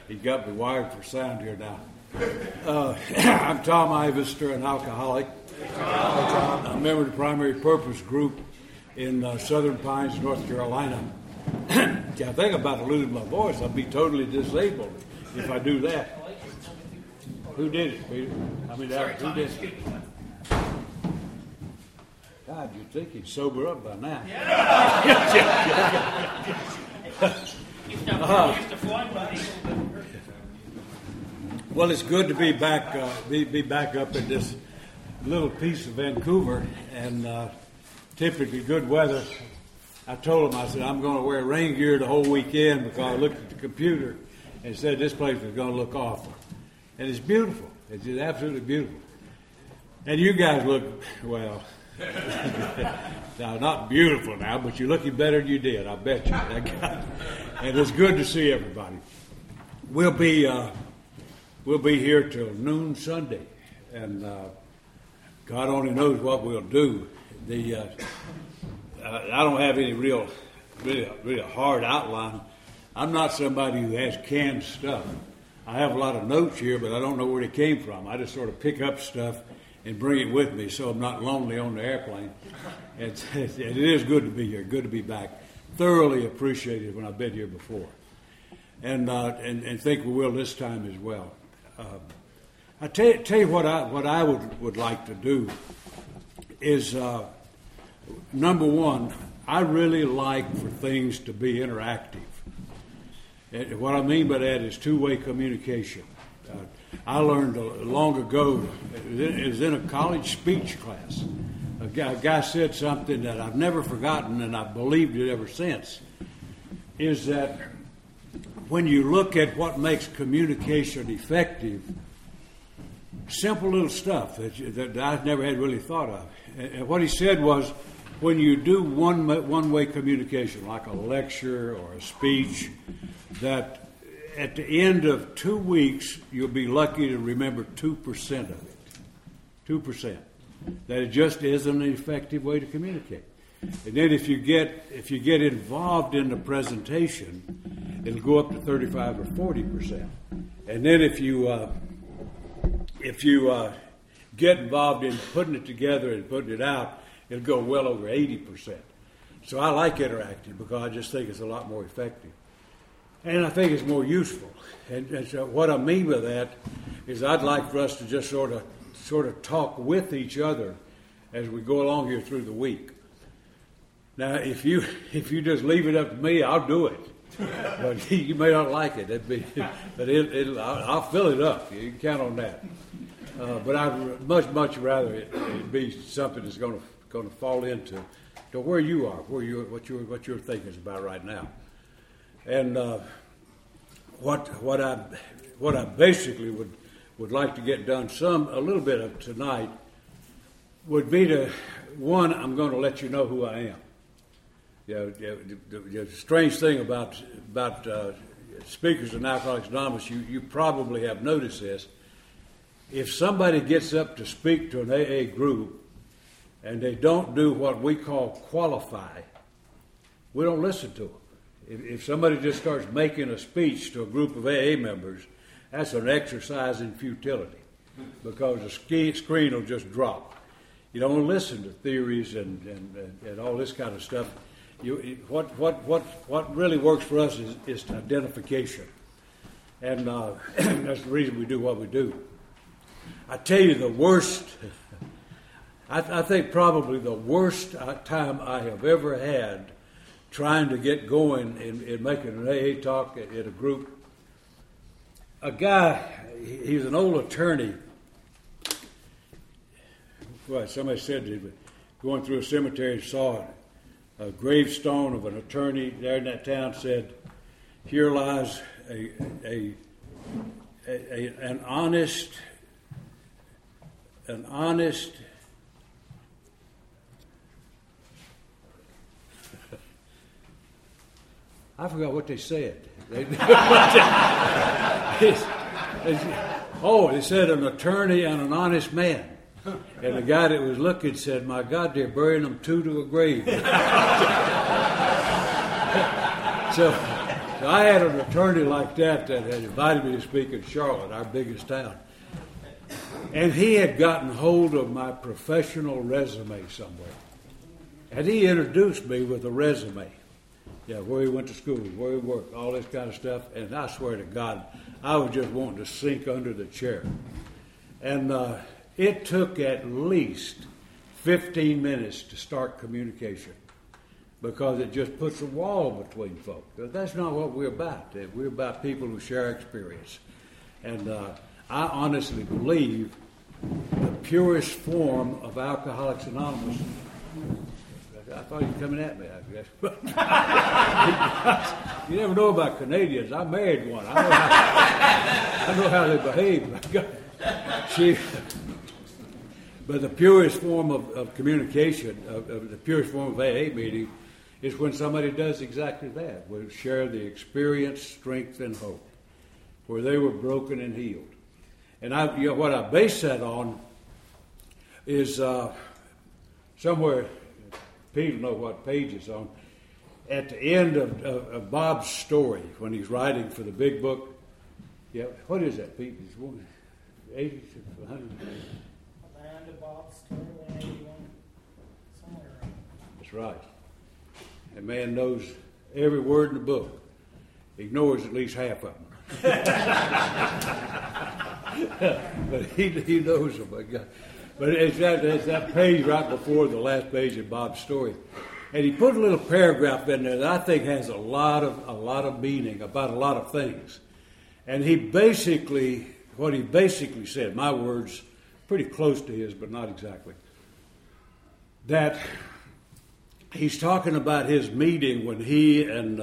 He got me wired for sound here now. I'm Tom Ivester, an alcoholic. I'm a member of the Primary Purpose Group in Southern Pines, North Carolina. I think I'm about to lose my voice. I'll be totally disabled if I do that. Who did it, Peter? Who did it? God, you'd think he'd sober up by now. Well, it's good to be back. Be back up in this little piece of Vancouver, and typically good weather. I told him, I said, I'm going to wear rain gear the whole weekend because I looked at the computer and said this place was going to look awful. And it's beautiful. It's just absolutely beautiful. And you guys look, well, now not beautiful now, but you're looking better than you did, I bet you. And it's good to see everybody. We'll be here till noon Sunday, and God only knows what we'll do. I don't have any really hard outline. I'm not somebody who has canned stuff. I have a lot of notes here, but I don't know where they came from. I just sort of pick up stuff and bring it with me so I'm not lonely on the airplane. It is good to be here, good to be back. Thoroughly appreciated when I've been here before. And think we will this time as well. I tell you what I would like to do is, number one, I really like for things to be interactive. And what I mean by that is two-way communication. I learned long ago, it was in a college speech class. A guy said something that I've never forgotten, and I've believed it ever since, is that when you look at what makes communication effective, simple little stuff that I've never had really thought of. And what he said was, when you do one-way communication, like a lecture or a speech, that at the end of 2 weeks, you'll be lucky to remember 2% of it. 2%. That it just isn't an effective way to communicate. And then if you get involved in the presentation, it'll go up to 35 or 40%. And then if you get involved in putting it together and putting it out, it'll go well over 80%. So I like interactive because I just think it's a lot more effective. And I think it's more useful. And so what I mean by that is I'd like for us to just sort of talk with each other as we go along here through the week. Now, if you just leave it up to me, I'll do it. But you may not like it. I'll fill it up. You can count on that. But I'd much rather it be something that's going to fall into where you are, what you're thinking about right now. And what I basically would like to get done a little bit of tonight would be one, I'm going to let you know who I am. The strange thing about speakers in Alcoholics Anonymous, you probably have noticed this. If somebody gets up to speak to an AA group and they don't do what we call qualify, we don't listen to them. If somebody just starts making a speech to a group of AA members, that's an exercise in futility because the screen will just drop. You don't listen to theories and all this kind of stuff. What really works for us is identification, and that's the reason we do what we do. I tell you, the worst. I think probably the worst time I have ever had trying to get going in making an AA talk at a group. A guy, he's an old attorney. Well, somebody said he was going through a cemetery and saw a gravestone of an attorney there in that town, said, "Here lies an honest." I forgot what they said. They said an attorney and an honest man. And the guy that was looking said, "My God, they're burying them two to a grave." So So I had an attorney like that had invited me to speak in Charlotte, our biggest town. And he had gotten hold of my professional resume somewhere. And he introduced me with a resume. Yeah, where he went to school, where he worked, all this kind of stuff. And I swear to God, I was just wanting to sink under the chair. And it took at least 15 minutes to start communication, because it just puts a wall between folk. But that's not what we're about. We're about people who share experience. And I honestly believe the purest form of Alcoholics Anonymous. I thought you were coming at me, I guess. You never know about Canadians. I married one. I know how they behave. But the purest form of communication, of the purest form of AA meeting, is when somebody does exactly that, where they share the experience, strength, and hope, where they were broken and healed. And what I base that on is somewhere, Pete will know what page it's on, at the end of Bob's story, when he's writing for the big book. Yeah, what is that, Pete? 80 to 100? Land of Bob's story, 181, somewhere around. That's right. A man knows every word in the book, ignores at least half of them. But he knows them. But it's that page right before the last page of Bob's story. And he put a little paragraph in there that I think has a lot of meaning about a lot of things. And what he basically said, my words, pretty close to his, but not exactly, that he's talking about his meeting when he and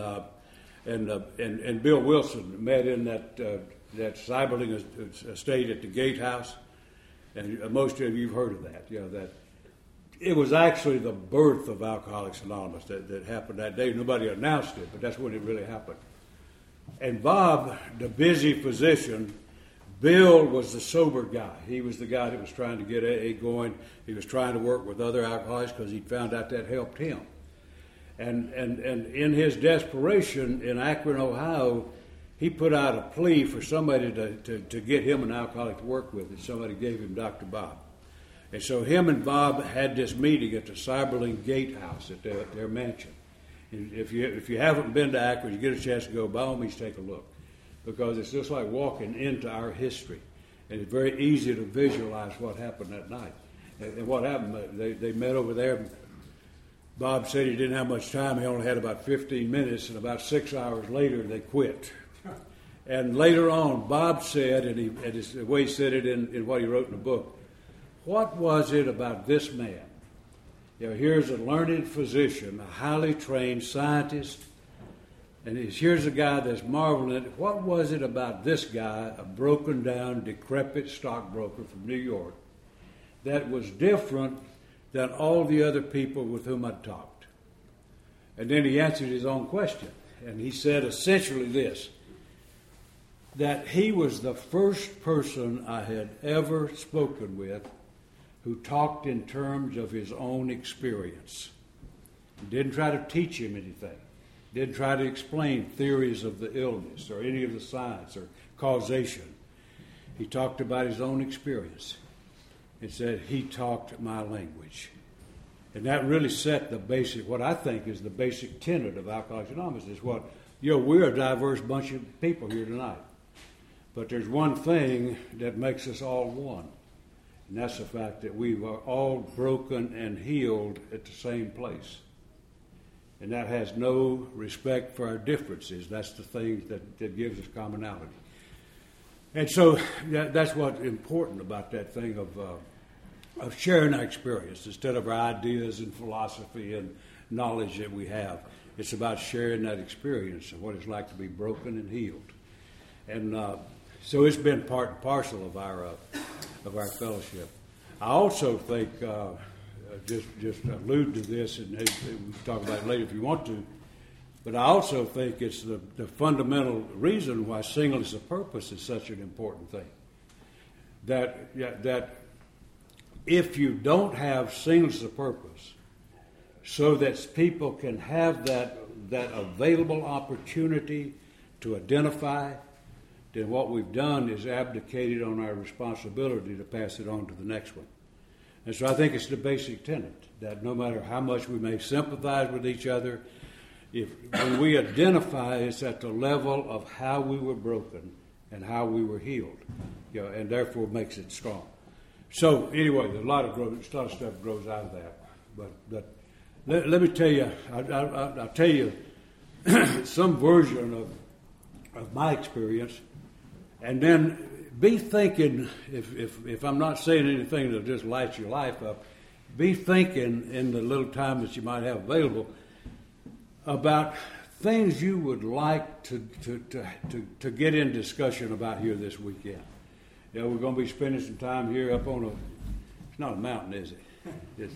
Bill Wilson met in that Seiberling estate at the Gatehouse. And most of you've heard of that. That it was actually the birth of Alcoholics Anonymous that happened that day. Nobody announced it, but that's when it really happened. And Bob, the busy physician, Bill was the sober guy. He was the guy that was trying to get AA going. He was trying to work with other alcoholics because he found out that helped him. And in his desperation in Akron, Ohio, he put out a plea for somebody to get him an alcoholic to work with, and somebody gave him Dr. Bob. And so him and Bob had this meeting at the Seiberling Gatehouse at their mansion. And if you haven't been to Akron, you get a chance to go, by all means take a look, because it's just like walking into our history. And it's very easy to visualize what happened that night. And what happened, they met over there. Bob said he didn't have much time. He only had about 15 minutes, and about 6 hours later, they quit. And later on, Bob said, and the way he said it in what he wrote in the book, what was it about this man? Here's a learned physician, a highly trained scientist, and here's a guy that's marveling at it. What was it about this guy, a broken down, decrepit stockbroker from New York, that was different than all the other people with whom I'd talked? And then he answered his own question, and he said essentially this, that he was the first person I had ever spoken with who talked in terms of his own experience. He didn't try to teach him anything. Didn't try to explain theories of the illness or any of the science or causation. He talked about his own experience and said he talked my language. And that really set the basic, what I think is the basic tenet of Alcoholics Anonymous, is what, we're a diverse bunch of people here tonight. But there's one thing that makes us all one, and that's the fact that we are all broken and healed at the same place. And that has no respect for our differences. That's the thing that gives us commonality. And so that's what's important about that thing of sharing our experience instead of our ideas and philosophy and knowledge that we have. It's about sharing that experience of what it's like to be broken and healed. And so it's been part and parcel of our fellowship. I also think, just allude to this, and we can talk about it later if you want to, but I also think it's the fundamental reason why singleness of purpose is such an important thing. That if you don't have singleness of purpose, so that people can have that available opportunity to identify, then what we've done is abdicated on our responsibility to pass it on to the next one. And so I think it's the basic tenet that no matter how much we may sympathize with each other, when we identify, it's at the level of how we were broken and how we were healed, and therefore makes it strong. So anyway, a lot of stuff grows out of that. But let me tell you, I'll tell you some version of my experience, and then be thinking, if I'm not saying anything that'll just light your life up, be thinking in the little time that you might have available about things you would like to get in discussion about here this weekend. We're going to be spending some time here up on it's not a mountain, is it? It's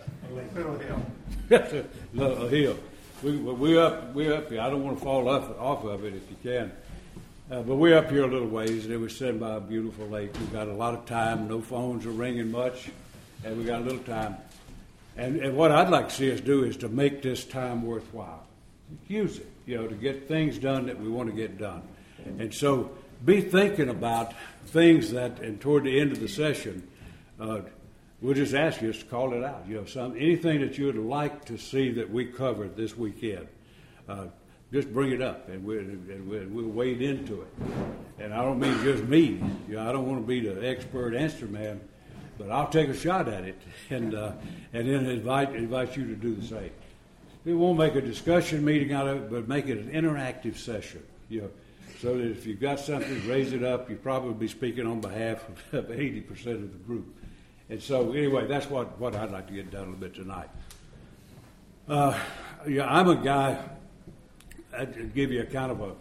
a little hill. We're up here. I don't want to fall off of it if you can. But we're up here a little ways, and it was sitting by a beautiful lake. We've got a lot of time. No phones are ringing much, and we got a little time. And what I'd like to see us do is to make this time worthwhile. Use it, to get things done that we want to get done. And so be thinking about things that, and toward the end of the session, we'll just ask you to call it out. Anything that you would like to see that we covered this weekend, just bring it up, and we'll wade into it. And I don't mean just me. I don't want to be the expert answer man, but I'll take a shot at it, and then invite you to do the same. We won't make a discussion meeting out of it, but make it an interactive session. So that if you've got something, raise it up. You'll probably be speaking on behalf of 80% of the group. And so, anyway, that's what I'd like to get done a little bit tonight. I'm a guy. I'd give you a kind of a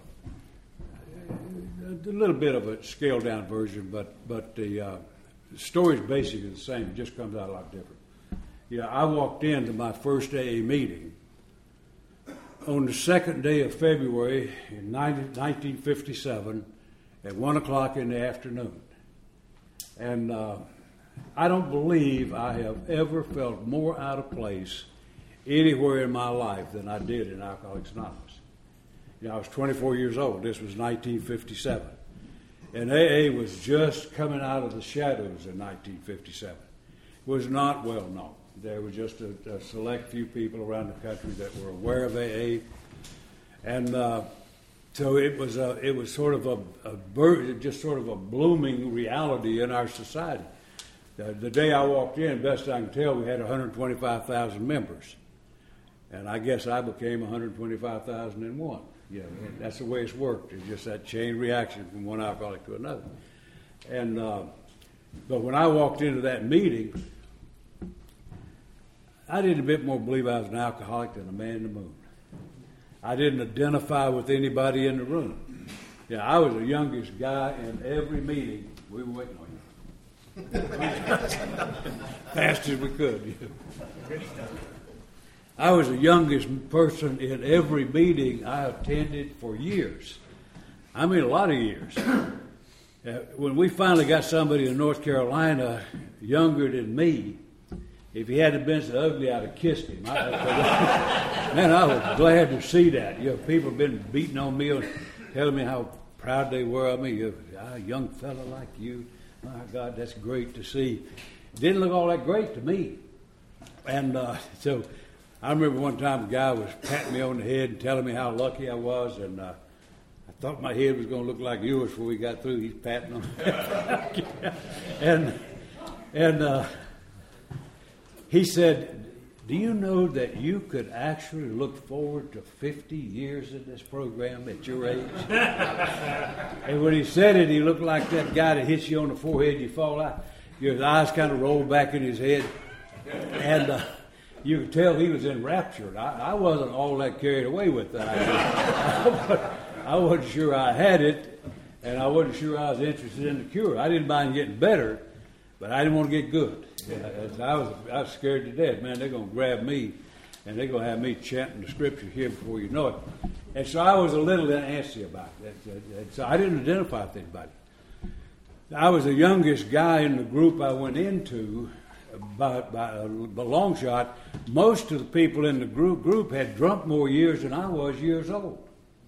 little bit of a scaled down version, but the story's basically the same. It just comes out a lot different. I walked into my first AA meeting on the 2nd day of February in 1957 at 1 o'clock in the afternoon. And I don't believe I have ever felt more out of place anywhere in my life than I did in Alcoholics Anonymous. I was 24 years old. This was 1957. And AA was just coming out of the shadows in 1957. It was not well known. There were just a select few people around the country that were aware of AA. And so it was sort of a blooming reality in our society. The day I walked in, best I can tell, we had 125,000 members. And I guess I became 125,001. That's the way it's worked. It's just that chain reaction from one alcoholic to another. And but when I walked into that meeting, I didn't a bit more believe I was an alcoholic than a man in the moon. I didn't identify with anybody in the room. I was the youngest guy in every meeting. We were waiting on you. Fast as we could. I was the youngest person in every meeting I attended for years. I mean, a lot of years. When we finally got somebody in North Carolina younger than me, if he hadn't been so ugly, I'd have kissed him. Man, I was glad to see that. People have been beating on me, telling me how proud they were of me. A young fella like you, my God, that's great to see. It didn't look all that great to me. And so I remember one time a guy was patting me on the head and telling me how lucky I was, and I thought my head was going to look like yours before we got through. He's patting on the head. and he said, do you know that you could actually look forward to 50 years in this program at your age? And when he said it, he looked like that guy that hits you on the forehead, you fall out. Your eyes kind of rolled back in his head. And you could tell he was enraptured. I wasn't all that carried away with that. I wasn't sure I had it, and I wasn't sure I was interested in the cure. I didn't mind getting better, but I didn't want to get good. I was scared to death. Man, they're going to grab me, and they're going to have me chanting the scripture here before you know it. And so I was a little antsy about it. And so I didn't identify with anybody. I was the youngest guy in the group I went into by a long shot. Most of the people in the group had drunk more years than I was years old.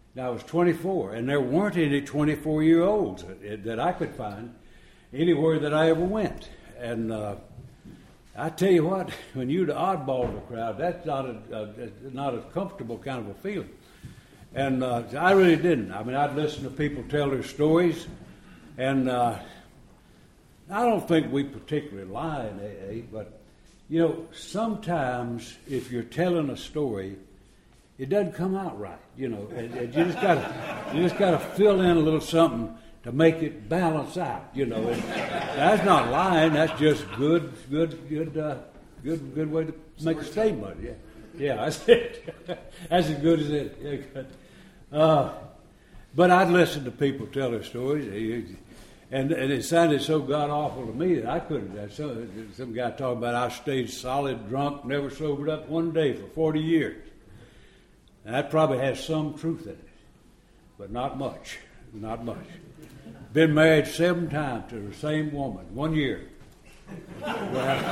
Now, I was 24, and there weren't any 24-year-olds that I could find anywhere that I ever went. And I tell you what, when you're the oddball of the crowd, that's not a comfortable kind of a feeling. And I really didn't. I mean, I'd listen to people tell their stories, and I don't think we particularly lie in AA, but, you know, sometimes if you're telling a story, it doesn't come out right, you know. And you just gotta fill in a little something to make it balance out, you know. And that's not lying. That's just good way to make a statement. Yeah, that's it. That's as good as it. But I'd listen to people tell their stories, and it sounded so god awful to me that I couldn't. Some guy talking about I stayed solid drunk, never sobered up one day for 40 years. And that probably has some truth in it, but not much. Not much. Been married 7 times to the same woman, 1 year. Well,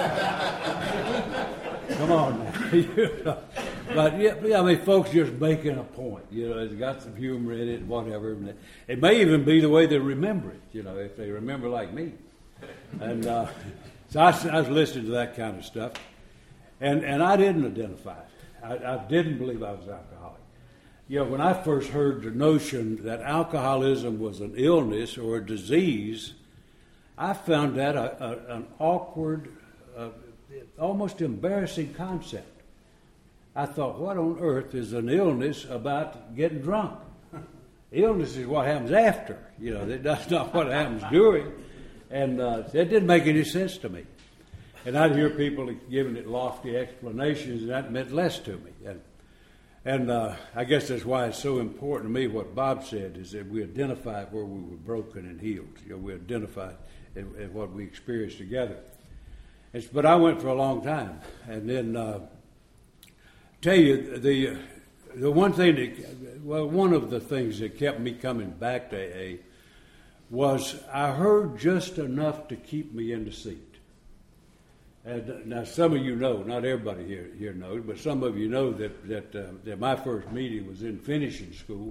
come on now. You know. But yeah, I mean, folks just making a point. You know, it's got some humor in it, whatever. It may even be the way they remember it. You know, if they remember like me. And so I was listening to that kind of stuff, and I didn't identify it. I didn't believe I was alcoholic. You know, when I first heard the notion that alcoholism was an illness or a disease, I found that an awkward, almost embarrassing concept. I thought, what on earth is an illness about getting drunk? Illness is what happens after. You know, that's not what happens during. And that didn't make any sense to me. And I'd hear people giving it lofty explanations, and that meant less to me. And I guess that's why it's so important to me what Bob said, is that we identify where we were broken and healed. You know, we identify in what we experienced together. But I went for a long time. And then, tell you, the one thing one of the things that kept me coming back to AA was I heard just enough to keep me in the seat. And now some of you know, not everybody here knows, but some of you know that my first meeting was in finishing school.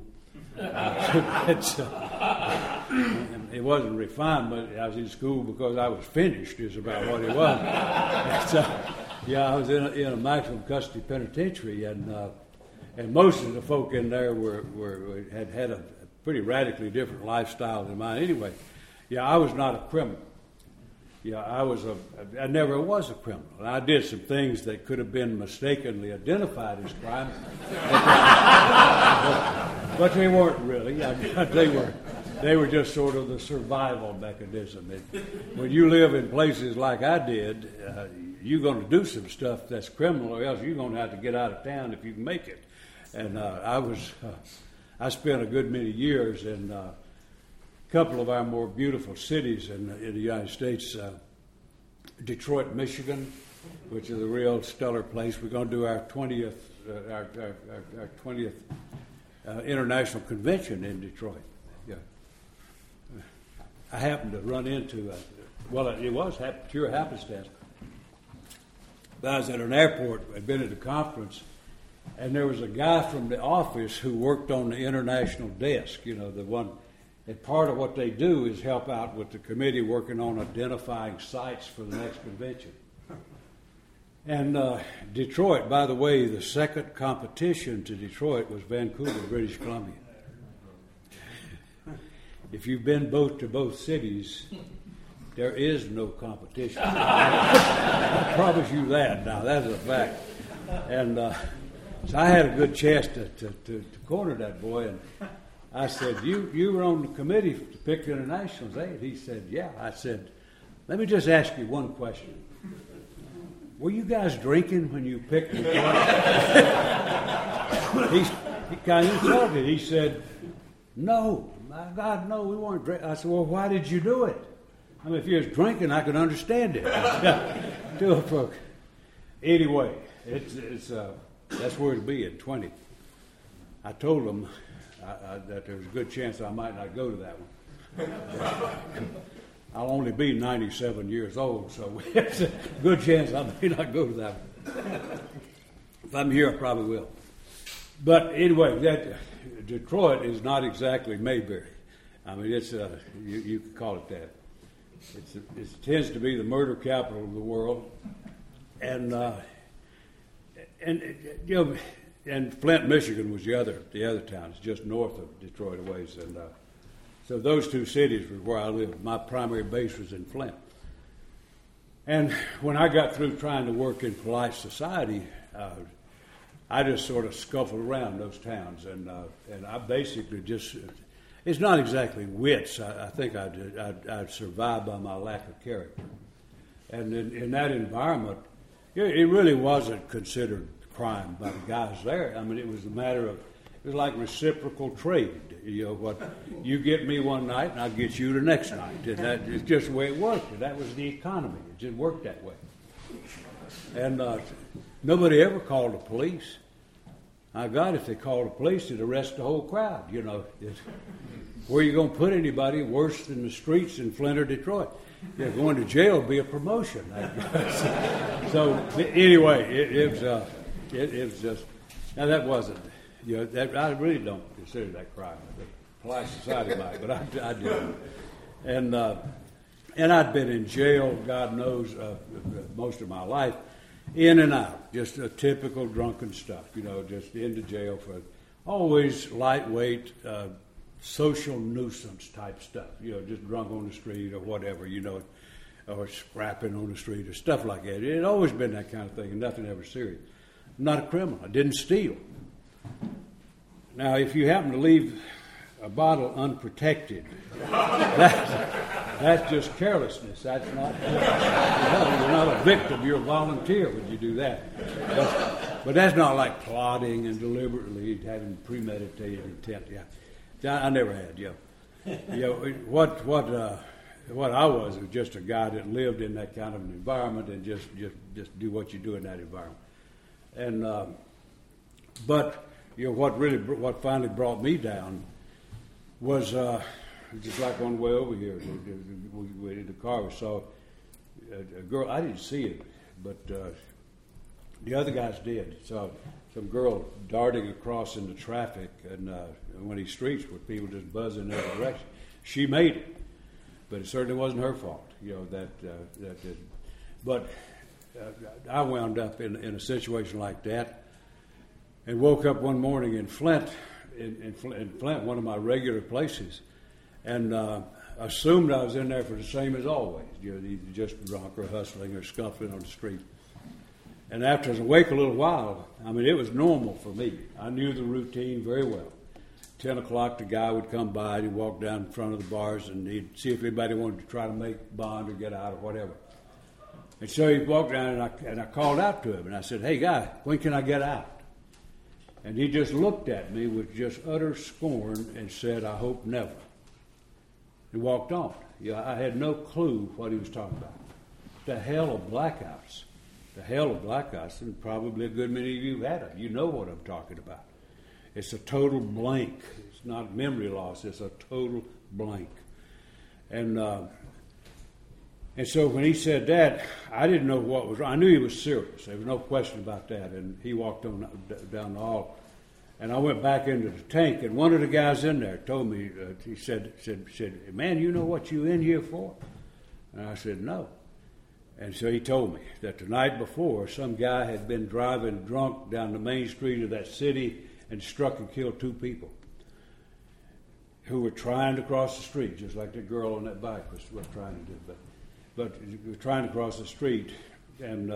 It wasn't refinement. I was in school because I was finished is about what it was. I was in a maximum custody penitentiary, and most of the folk in there had a pretty radically different lifestyle than mine. Anyway, I was not a criminal. I never was a criminal. I did some things that could have been mistakenly identified as crimes, but they weren't really. They were just sort of the survival mechanism. When you live in places like I did, you're going to do some stuff that's criminal, or else you're going to have to get out of town if you can make it. And I spent a good many years in a couple of our more beautiful cities in the United States. Detroit, Michigan, which is a real stellar place. We're going to do our 20th international convention in Detroit. Yeah, I happened to run into it was pure happenstance. I was at an airport. I'd been at a conference, and there was a guy from the office who worked on the international desk. You know, the one. And part of what they do is help out with the committee working on identifying sites for the next convention. And Detroit, by the way, the second competition to Detroit was Vancouver, British Columbia. If you've been to both cities, there is no competition. I promise you that. Now, that's a fact. And so I had a good chance to corner that boy, and I said, you were on the committee to pick the internationals, eh? And he said, yeah. I said, let me just ask you one question. Were you guys drinking when you picked the He kind of insulted. He said, no. My God, no, we weren't drinking. I said, well, why did you do it? I mean, if you was drinking, I could understand it. Anyway, it's that's where it'll be at 20. I told them that there was a good chance I might not go to that one. I'll only be 97 years old, so it's a good chance I may not go to that one. If I'm here, I probably will. But anyway, that Detroit is not exactly Mayberry. I mean, it's you could call it that. It tends to be the murder capital of the world, and Flint, Michigan, was the other town. It's just north of Detroit a ways, and so those two cities were where I lived. My primary base was in Flint, and when I got through trying to work in polite society, I just sort of scuffled around those towns, and I basically just. It's not exactly wits. I think I'd survive by my lack of character. And in that environment, it really wasn't considered crime by the guys there. I mean, it was a matter of, it was like reciprocal trade. You know, what you get me one night and I'll get you the next night. And that is just the way it worked. And that was the economy. It just worked that way. And nobody ever called the police. God, if they called the police, they'd arrest the whole crowd. You know, where are you going to put anybody worse than the streets in Flint or Detroit? Yeah, going to jail would be a promotion. So anyway, it was just. Now that wasn't. You know, that I really don't consider that crime. Polite society might, but I didn't. And I'd been in jail, God knows, most of my life. In and out, just a typical drunken stuff, you know, just into jail for always lightweight, social nuisance type stuff, you know, just drunk on the street or whatever, you know, or scrapping on the street or stuff like that. It had always been that kind of thing, and nothing ever serious. I'm not a criminal. I didn't steal. Now, if you happen to leave a bottle unprotected, that's just carelessness. That's not. You're not a victim. You're a volunteer when you do that. But that's not like plotting and deliberately having premeditated intent. Yeah, I never had. What I was just a guy that lived in that kind of an environment and just do what you do in that environment. And but what finally brought me down was just like on the way over here. We in the car, we saw a girl. I didn't see it, but the other guys did. Saw some girl darting across into traffic, and one of these streets with people just buzzing in every direction. She made it, but it certainly wasn't her fault. You know that did. But I wound up in a situation like that, and woke up one morning in Flint. In Flint, one of my regular places, and assumed I was in there for the same as always, you know, either just drunk or hustling or scuffling on the street. And after I was awake a little while, I mean, it was normal for me. I knew the routine very well. 10 o'clock, the guy would come by, and he'd walk down in front of the bars, and he'd see if anybody wanted to try to make bond or get out or whatever. And so he'd walk down, and I called out to him, and I said, "Hey, guy, when can I get out?" And he just looked at me with just utter scorn and said, "I hope never." He walked on. You know, I had no clue what he was talking about. The hell of blackouts. The hell of blackouts, and probably a good many of you have had them. You know what I'm talking about. It's a total blank. It's not memory loss. It's a total blank. And so when he said that, I didn't know what was wrong. I knew he was serious. There was no question about that. And he walked on down the hall. And I went back into the tank, and one of the guys in there told me, he said, "Man, you know what you in here for?" And I said, "No." And so he told me that the night before, some guy had been driving drunk down the main street of that city and struck and killed two people who were trying to cross the street, just like the girl on that bike was trying to do. But trying to cross the street, and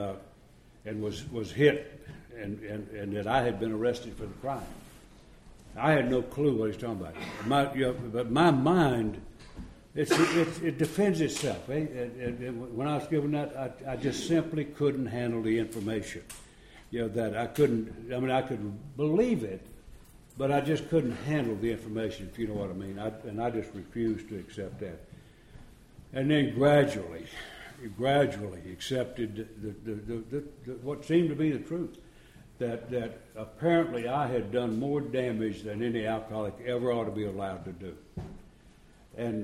was hit, and that I had been arrested for the crime. I had no clue what he was talking about. But my mind, it defends itself. When I was given that, I just simply couldn't handle the information. You know, that I couldn't. I mean, I could believe it, but I just couldn't handle the information. If you know what I mean. I just refused to accept that. And then gradually accepted the what seemed to be the truth, that apparently I had done more damage than any alcoholic ever ought to be allowed to do. And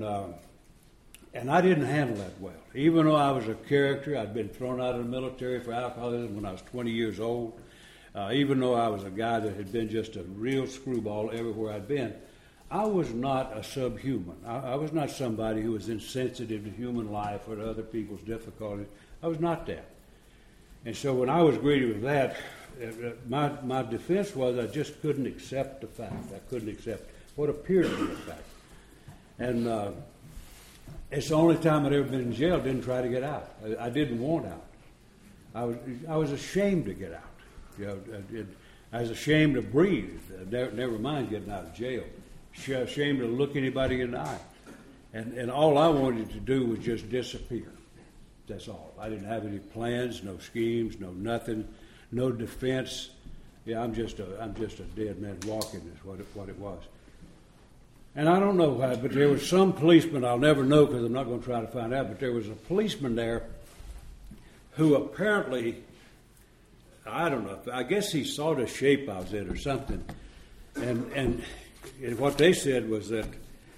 I didn't handle that well. Even though I was a character, I'd been thrown out of the military for alcoholism when I was 20 years old. Even though I was a guy that had been just a real screwball everywhere I'd been, I was not a subhuman. I was not somebody who was insensitive to human life or to other people's difficulties. I was not that. And so when I was greeted with that, my defense was I just couldn't accept the fact. I couldn't accept what appeared to be a fact. And it's the only time I'd ever been in jail. Didn't try to get out. I didn't want out. I was ashamed to get out. I was ashamed to breathe. Never mind getting out of jail. Ashamed to look anybody in the eye. And all I wanted to do was just disappear. That's all. I didn't have any plans, no schemes, no nothing, no defense. Yeah, I'm just a dead man walking is what it was. And I don't know why, but there was some policeman, I'll never know because I'm not going to try to find out, but there was a policeman there who apparently, I don't know, I guess he saw the shape I was in or something. And what they said was that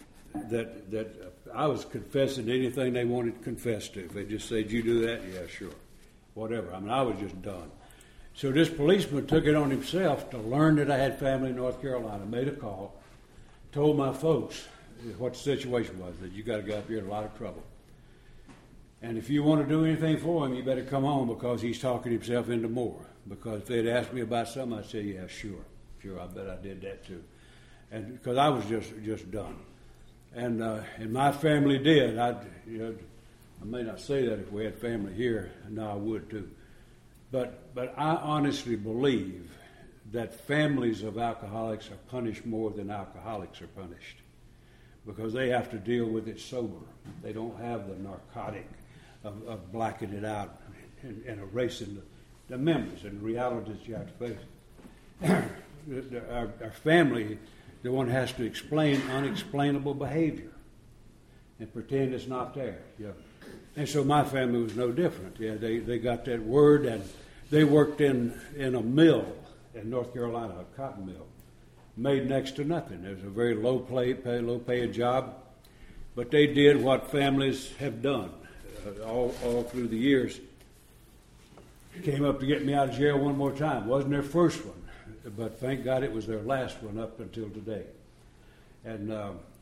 I was confessing anything they wanted to confess to. If they just said, you do that? Yeah, sure. Whatever. I mean, I was just done. So this policeman took it on himself to learn that I had family in North Carolina, made a call, told my folks what the situation was, that you got to get up here in a lot of trouble. And if you want to do anything for him, you better come on because he's talking himself into more. Because if they'd asked me about something, I'd say, yeah, sure, I bet I did that too. And because I was just done. And my family did. I may not say that if we had family here. No, I would too. But I honestly believe that families of alcoholics are punished more than alcoholics are punished because they have to deal with it sober. They don't have the narcotic of blacking it out and erasing the memories and the realities you have to face. Our family, the one has to explain unexplainable behavior and pretend it's not there. Yeah. And so my family was no different. Yeah, they got that word, and they worked in a mill in North Carolina, a cotton mill, made next to nothing. It was a very low paid job, but they did what families have done all through the years. Came up to get me out of jail one more time. Wasn't their first one, but thank God it was their last one up until today. And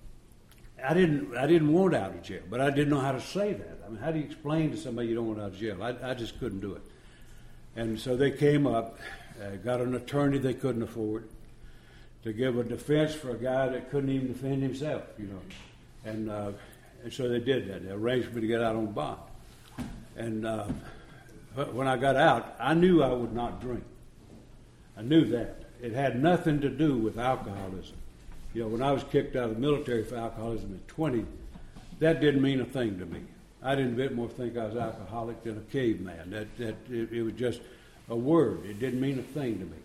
I didn't want out of jail, but I didn't know how to say that. I mean, how do you explain to somebody you don't want out of jail? I just couldn't do it. And so they came up, got an attorney they couldn't afford to give a defense for a guy that couldn't even defend himself, And so they did that. They arranged for me to get out on bond. And when I got out, I knew I would not drink. I knew that. It had nothing to do with alcoholism. When I was kicked out of the military for alcoholism at 20, that didn't mean a thing to me. I didn't a bit more think I was alcoholic than a caveman. It was just a word. It didn't mean a thing to me.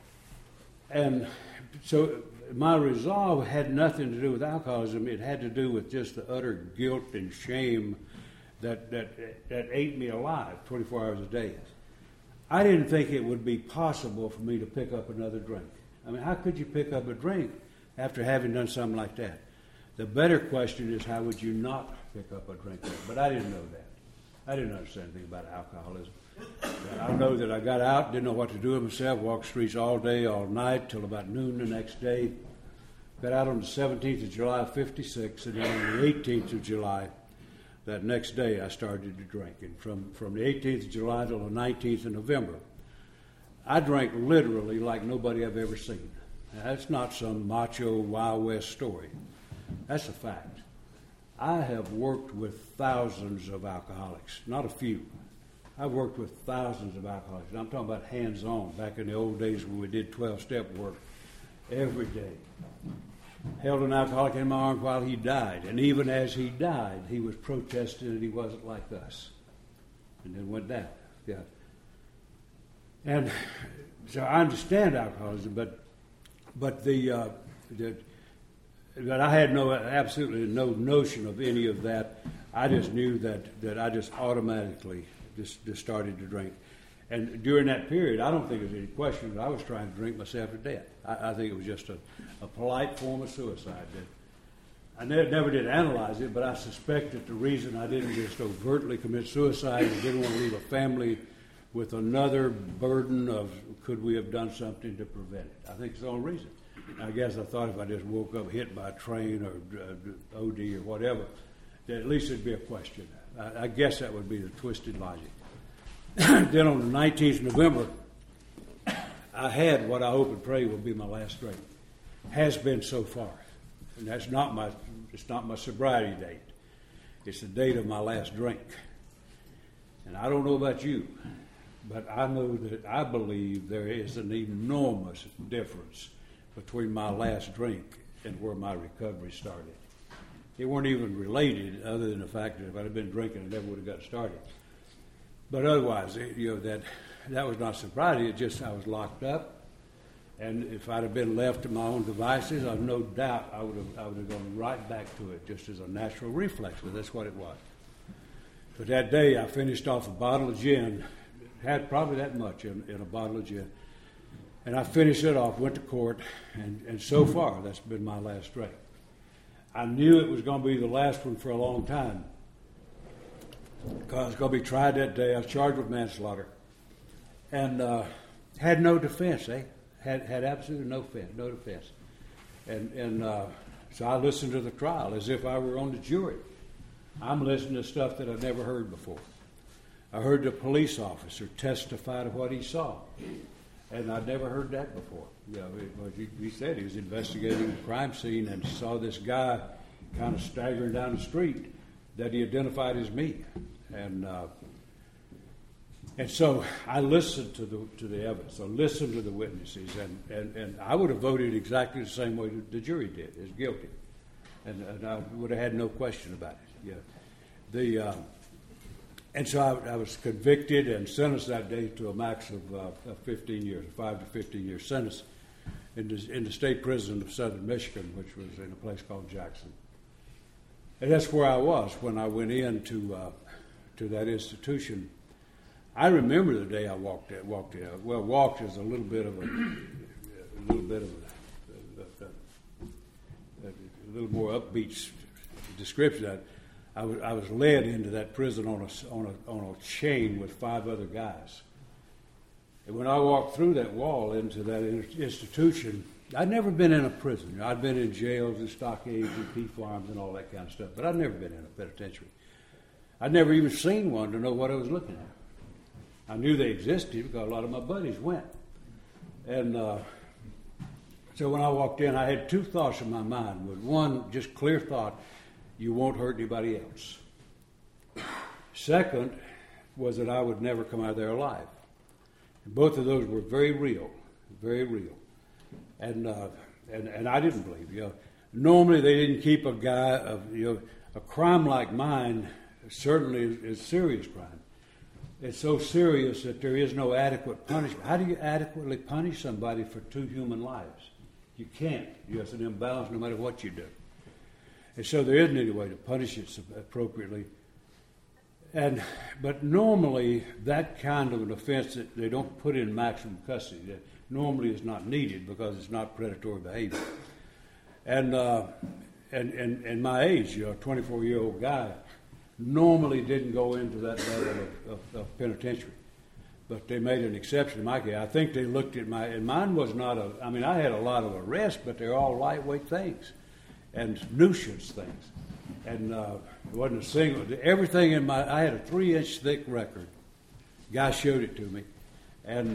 And so my resolve had nothing to do with alcoholism. It had to do with just the utter guilt and shame that ate me alive 24 hours a day. I didn't think it would be possible for me to pick up another drink. I mean, how could you pick up a drink after having done something like that? The better question is, how would you not pick up a drink? But I didn't know that. I didn't understand anything about alcoholism. I know that I got out, didn't know what to do with myself, walked streets all day, all night, till about noon the next day. Got out on the 17th of July of 56, and then on the 18th of July, that next day I started to drink. And from the 18th of July till the 19th of November, I drank literally like nobody I've ever seen. Now, that's not some macho Wild West story. That's a fact. I have worked with thousands of alcoholics, not a few. I've worked with thousands of alcoholics. And I'm talking about hands-on, back in the old days when we did 12-step work every day. Held an alcoholic in my arms while he died. And even as he died, he was protesting that he wasn't like us. And then went down. Yeah. And so I understand alcoholism, but I had absolutely no notion of any of that. I just knew that I just automatically just started to drink. And during that period, I don't think there was any question that I was trying to drink myself to death. I think it was just a polite form of suicide. I never did analyze it, but I suspect that the reason I didn't just overtly commit suicide and didn't want to leave a family with another burden of could we have done something to prevent it. I think it's the only reason. I guess I thought if I just woke up hit by a train or OD or whatever, that at least it'd be a question. I guess that would be the twisted logic. Then on the 19th of November, I had what I hope and pray will be my last drink. Has been so far. And it's not my sobriety date. It's the date of my last drink. And I don't know about you, but I know that I believe there is an enormous difference between my last drink and where my recovery started. They weren't even related, other than the fact that if I'd have been drinking, I never would have got started. But otherwise, that was not sobriety. It just I was locked up, and if I'd have been left to my own devices, I've no doubt I would have gone right back to it, just as a natural reflex. But that's what it was. But that day, I finished off a bottle of gin. Had probably that much in a bottle of gin. And I finished it off, went to court, and so far, that's been my last drink. I knew it was going to be the last one for a long time, because I was going to be tried that day. I was charged with manslaughter, and had no defense. Had absolutely no defense. And so I listened to the trial as if I were on the jury. I'm listening to stuff that I've never heard before. I heard the police officer testify to what he saw, and I'd never heard that before. He said he was investigating the crime scene and saw this guy kind of staggering down the street that he identified as me, and so I listened to the evidence. I listened to the witnesses, and I would have voted exactly the same way the jury did, as guilty, and I would have had no question about it. And so I was convicted and sentenced that day to a max of 15 years, a 5 to 15 year sentence in the state prison of Southern Michigan, which was in a place called Jackson. And that's where I was when I went into to that institution. I remember the day I walked in. Well, walked is a little bit of a little more upbeat description. I was led into that prison on a chain with 5 other guys. And when I walked through that wall into that institution, I'd never been in a prison. I'd been in jails and stockades and pea farms and all that kind of stuff, but I'd never been in a penitentiary. I'd never even seen one to know what I was looking at. I knew they existed because a lot of my buddies went. And so when I walked in, I had 2 thoughts in my mind. With one, just clear thought, you won't hurt anybody else. Second was that I would never come out of there alive. And both of those were very real, very real. And I didn't believe. Normally they didn't keep a guy of a crime like mine. Certainly is serious crime. It's so serious that there is no adequate punishment. How do you adequately punish somebody for 2 human lives? You can't. It's an imbalance no matter what you do. And so there isn't any way to punish it appropriately. But normally that kind of an offense that they don't put in maximum custody, that normally is not needed because it's not predatory behavior. And my age, a 24-year-old guy, normally didn't go into that level of penitentiary. But they made an exception in my case. I think they looked at and mine was not I had a lot of arrests, but they're all lightweight things and nuisance things. And it wasn't a single, everything in I had a 3-inch thick record. Guy showed it to me. And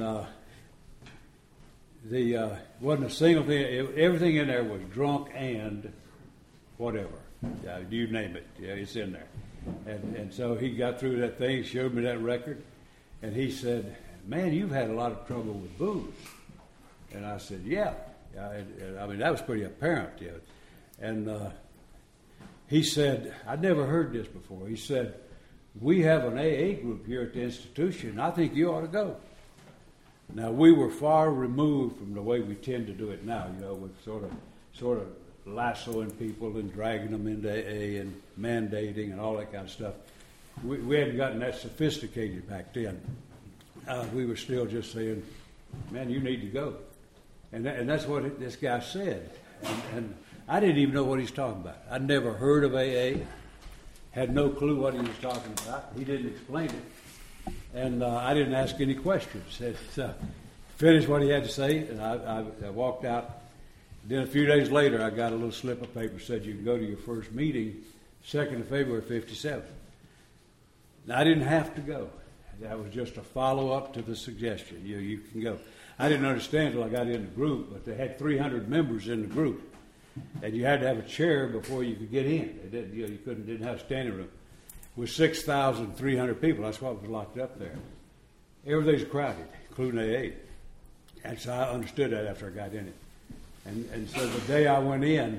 wasn't a single thing, everything in there was drunk and whatever. You name it, it's in there. And so he got through that thing, showed me that record, and he said, "Man, you've had a lot of trouble with booze." And I said, "Yeah." That was pretty apparent. And he said, I'd never heard this before. He said, "We have an AA group here at the institution. I think you ought to go." Now, we were far removed from the way we tend to do it now, with sort of lassoing people and dragging them into AA and mandating and all that kind of stuff. We hadn't gotten that sophisticated back then. We were still just saying, "Man, you need to go." And that's what this guy said. And I didn't even know what he's talking about. I'd never heard of AA, had no clue what he was talking about. He didn't explain it. And I didn't ask any questions. Finished what he had to say, and I walked out. Then a few days later, I got a little slip of paper that said you can go to your first meeting, 2nd of February, 57. Now, I didn't have to go. That was just a follow-up to the suggestion. You can go. I didn't understand until I got in the group, but they had 300 members in the group, and you had to have a chair before you could get in. You didn't have a standing room. With 6,300 people, that's what was locked up there. Everything's crowded, including AA. And so I understood that after I got in it. And so the day I went in,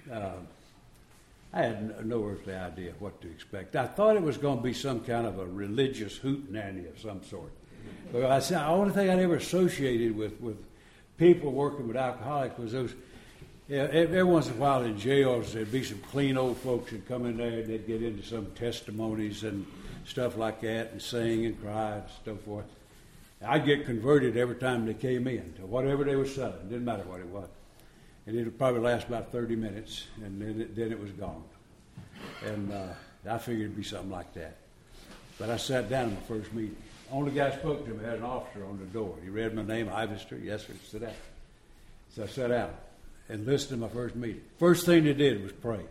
I had no earthly idea what to expect. I thought it was going to be some kind of a religious hootenanny of some sort. But the only thing I'd ever associated with people working with alcoholics was those. Every once in a while in jails, there'd be some clean old folks that come in there and they'd get into some testimonies and stuff like that and sing and cry and so forth. I'd get converted every time they came in to whatever they were selling. It didn't matter what it was. And it would probably last about 30 minutes, and then it was gone. And I figured it'd be something like that. But I sat down in my first meeting. Only guy spoke to me had an officer on the door. He read my name, Ivester. Yes, sir, sit down. So I sat down and listened to my first meeting. First thing they did was pray.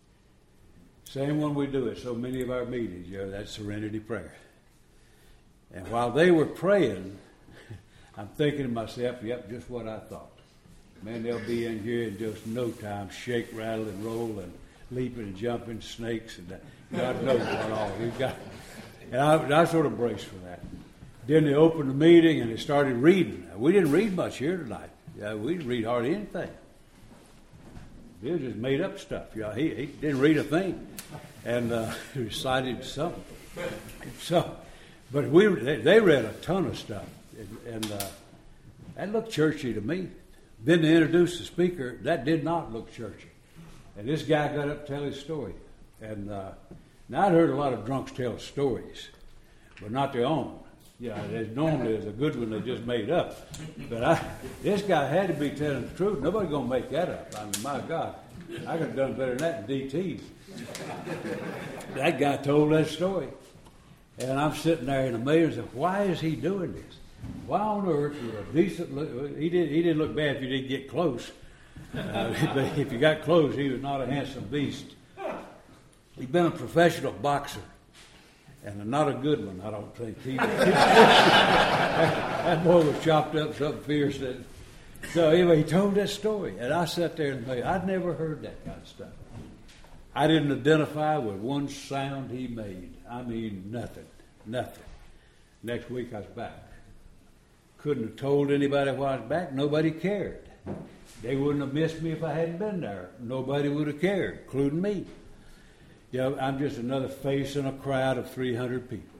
Same one we do at so many of our meetings, that serenity prayer. And while they were praying, I'm thinking to myself, yep, just what I thought. Man, they'll be in here in just no time, shake, rattle, and roll, and leaping and jumping, snakes, and God knows what all we've got. And I sort of braced for that. Then they opened the meeting, and they started reading. We didn't read much here tonight. We didn't read hardly anything. They just made up stuff. He didn't read a thing, and recited something. So, but they read a ton of stuff, and that looked churchy to me. Then they introduced the speaker. That did not look churchy. And this guy got up to tell his story. And now I'd heard a lot of drunks tell stories, but not their own. Normally there's a good one they just made up. But this guy had to be telling the truth. Nobody's going to make that up. I mean, my God, I could have done better than that in DTs. That guy told that story. And I'm sitting there in amazement and said, why is he doing this? Why on earth with a decent look? He didn't look bad if you didn't get close. If you got close, he was not a handsome beast. He'd been a professional boxer, and not a good one, I don't think. That boy was chopped up something fierce. So anyway, he told that story, and I sat there and I'd never heard that kind of stuff. I didn't identify with one sound he made. I mean, nothing. Next week I was back. Couldn't have told anybody why I was back. Nobody cared. They wouldn't have missed me if I hadn't been there. Nobody would have cared, including me. I'm just another face in a crowd of 300 people.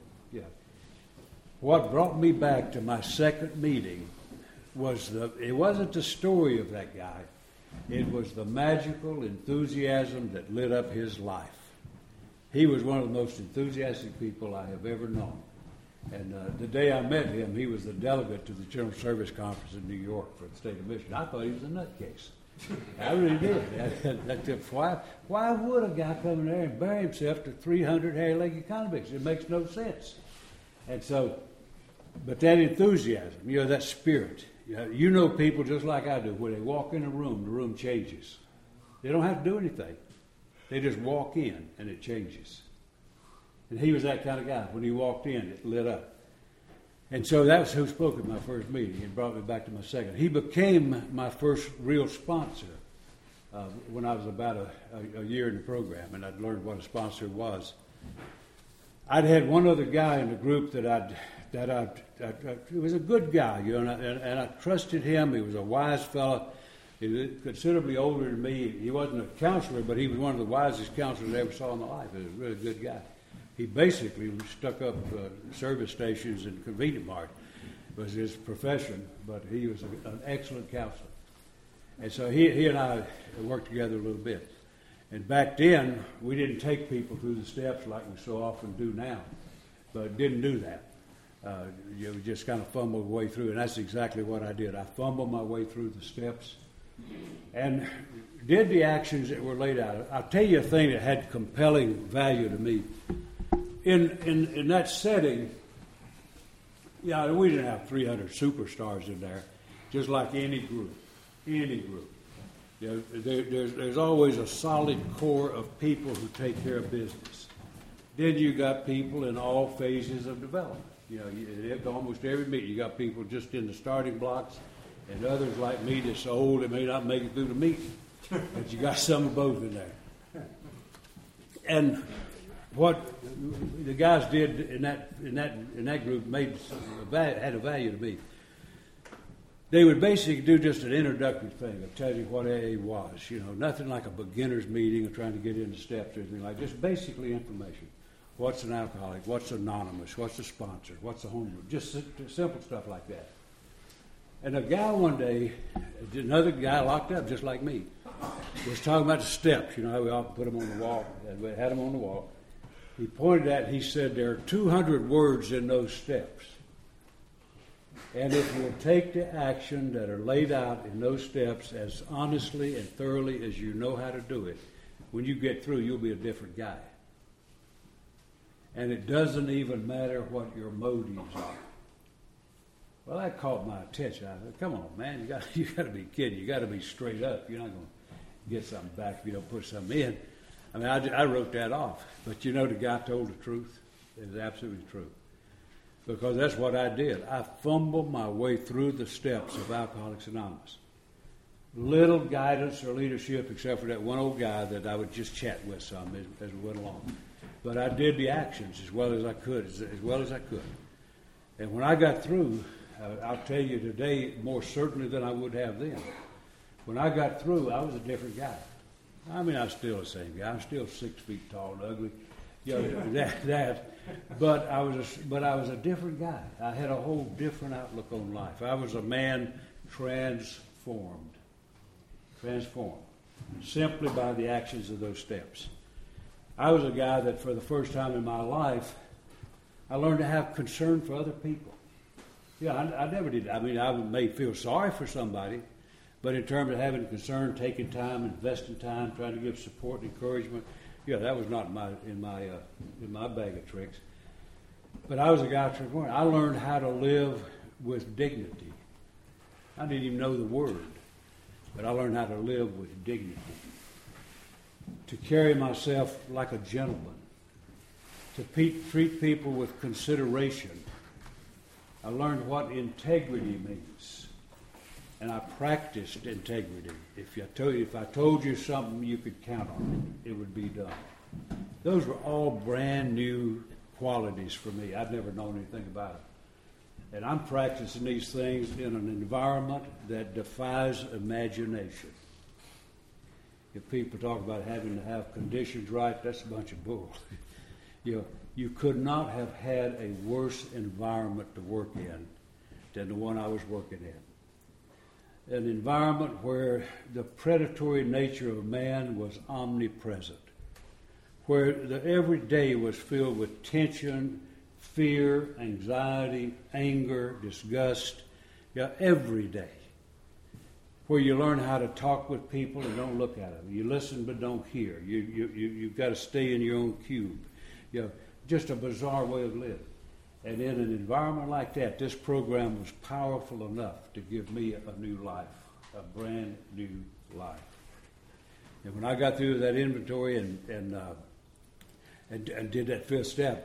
What brought me back to my second meeting it wasn't the story of that guy. It was the magical enthusiasm that lit up his life. He was one of the most enthusiastic people I have ever known. And the day I met him, he was the delegate to the General Service Conference in New York for the state of Michigan. I thought he was a nutcase. I really did. Why would a guy come in there and bury himself to 300 hairy-legged convicts? It makes no sense. And so, but that enthusiasm, that spirit, you know people just like I do. When they walk in a room, the room changes. They don't have to do anything. They just walk in, and it changes. And he was that kind of guy. When he walked in, it lit up. And so that was who spoke at my first meeting and brought me back to my second. He became my first real sponsor when I was about a year in the program, and I'd learned what a sponsor was. I'd had one other guy in the group that he was a good guy, and I trusted him. He was a wise fellow. He was considerably older than me. He wasn't a counselor, but he was one of the wisest counselors I ever saw in my life. He was a really good guy. He basically stuck up service stations and convenience mart. It was his profession, but he was an excellent counselor. And so he and I worked together a little bit. And back then, we didn't take people through the steps like we so often do now, but didn't do that. You just kind of fumbled your way through, and that's exactly what I did. I fumbled my way through the steps and did the actions that were laid out. I'll tell you a thing that had compelling value to me. In that setting, Yeah, we didn't have 300 superstars in there, just like any group. Any group. You know, there's always a solid core of people who take care of business. Then you got people in all phases of development. You know, at almost every meeting, you got people just in the starting blocks, and others like me that's so old they may not make it through the meeting. But you got some of both in there. And what the guys did in that group had a value to me. They would basically do just an introductory thing of telling you what AA was. You know, nothing like a beginner's meeting or trying to get into steps or anything like that. Just basically information. What's an alcoholic? What's anonymous? What's a sponsor? What's a home group? Just simple stuff like that. And a guy one day, another guy locked up just like me, was talking about the steps. You know how we often put them on the wall? We had them on the wall. He pointed at, he said, there are 200 words in those steps. And if you'll take the action that are laid out in those steps as honestly and thoroughly as you know how to do it, when you get through, you'll be a different guy. And it doesn't even matter what your motives are. Well, that caught my attention. I said, come on, man, you got to be kidding. You got to be straight up. You're not going to get something back if you don't put something in. I mean, I wrote that off. But you know, the guy told the truth. It was absolutely true. Because that's what I did. I fumbled my way through the steps of Alcoholics Anonymous. Little guidance or leadership, except for that one old guy that I would just chat with some as we went along. But I did the actions as well as I could, And when I got through, I'll tell you today more certainly than I would have then. When I got through, I was a different guy. I mean, I'm still the same guy. I'm still 6 feet tall and ugly. You know, But I was a different guy. I had a whole different outlook on life. I was a man transformed, simply by the actions of those steps. I was a guy that for the first time in my life, I learned to have concern for other people. Yeah, I never did. I mean, I may feel sorry for somebody, but in terms of having concern, taking time, investing time, trying to give support and encouragement, yeah, that was not in my bag of tricks. But I was a guy transformed. I learned how to live with dignity. I didn't even know the word, but I learned how to live with dignity. To carry myself like a gentleman. To treat people with consideration. I learned what integrity means. And I practiced integrity. If I told you something you could count on, it would be done. Those were all brand new qualities for me. I'd never known anything about it. And I'm practicing these things in an environment that defies imagination. If people talk about having to have conditions right, that's a bunch of bull. You could not have had a worse environment to work in than the one I was working in. An environment where the predatory nature of man was omnipresent, where every day was filled with tension, fear, anxiety, anger, disgust, every day. Where you learn how to talk with people and don't look at them. You listen but don't hear. You've got to stay in your own cube. Just a bizarre way of living. And in an environment like that, this program was powerful enough to give me a new life, a brand new life. And when I got through that inventory and did that fifth step,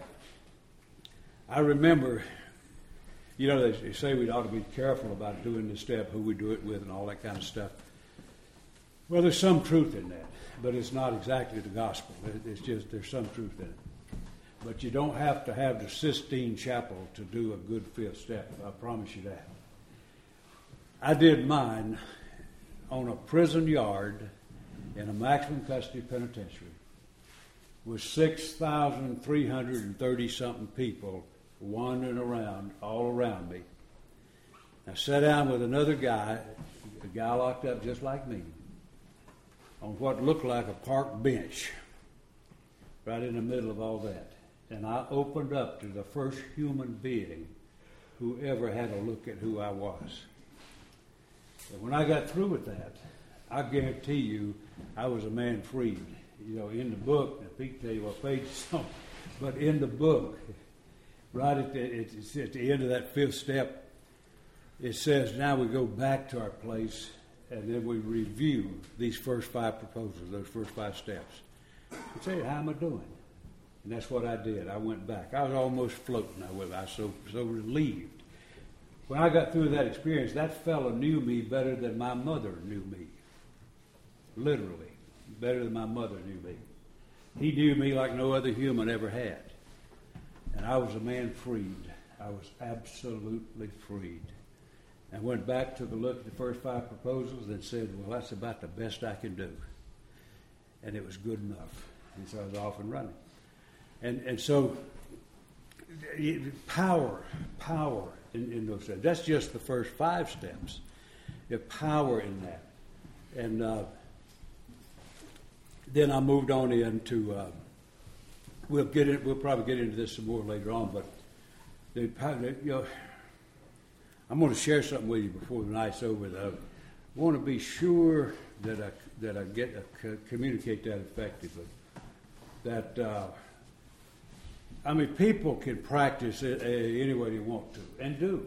I remember, they say we ought to be careful about doing this step, who we do it with, and all that kind of stuff. Well, there's some truth in that, but it's not exactly the gospel. It's just there's some truth in it. But you don't have to have the Sistine Chapel to do a good fifth step. I promise you that. I did mine on a prison yard in a maximum custody penitentiary with 6,330-something people wandering around, all around me. I sat down with another guy, a guy locked up just like me, on what looked like a park bench right in the middle of all that. And I opened up to the first human being who ever had a look at who I was. And when I got through with that, I guarantee you I was a man freed. In the book, Pete tell you what page it's on, but in the book, right it's at the end of that fifth step, it says, now we go back to our place and then we review these first 5 proposals, those first 5 steps. And say, how am I doing? And that's what I did. I went back. I was almost floating. I was so relieved. When I got through that experience, that fellow knew me better than my mother knew me. Literally, better than my mother knew me. He knew me like no other human ever had. And I was a man freed. I was absolutely freed. I went back, took a look at the first 5 proposals and said, well, that's about the best I can do. And it was good enough. And so I was off and running. And so power in those steps. That's just the first 5 steps. The power in that. And then I moved on into, we'll probably get into this some more later on, but I'm going to share something with you before the night's over. That I want to be sure that I communicate that effectively. That people can practice it any way they want to, and do.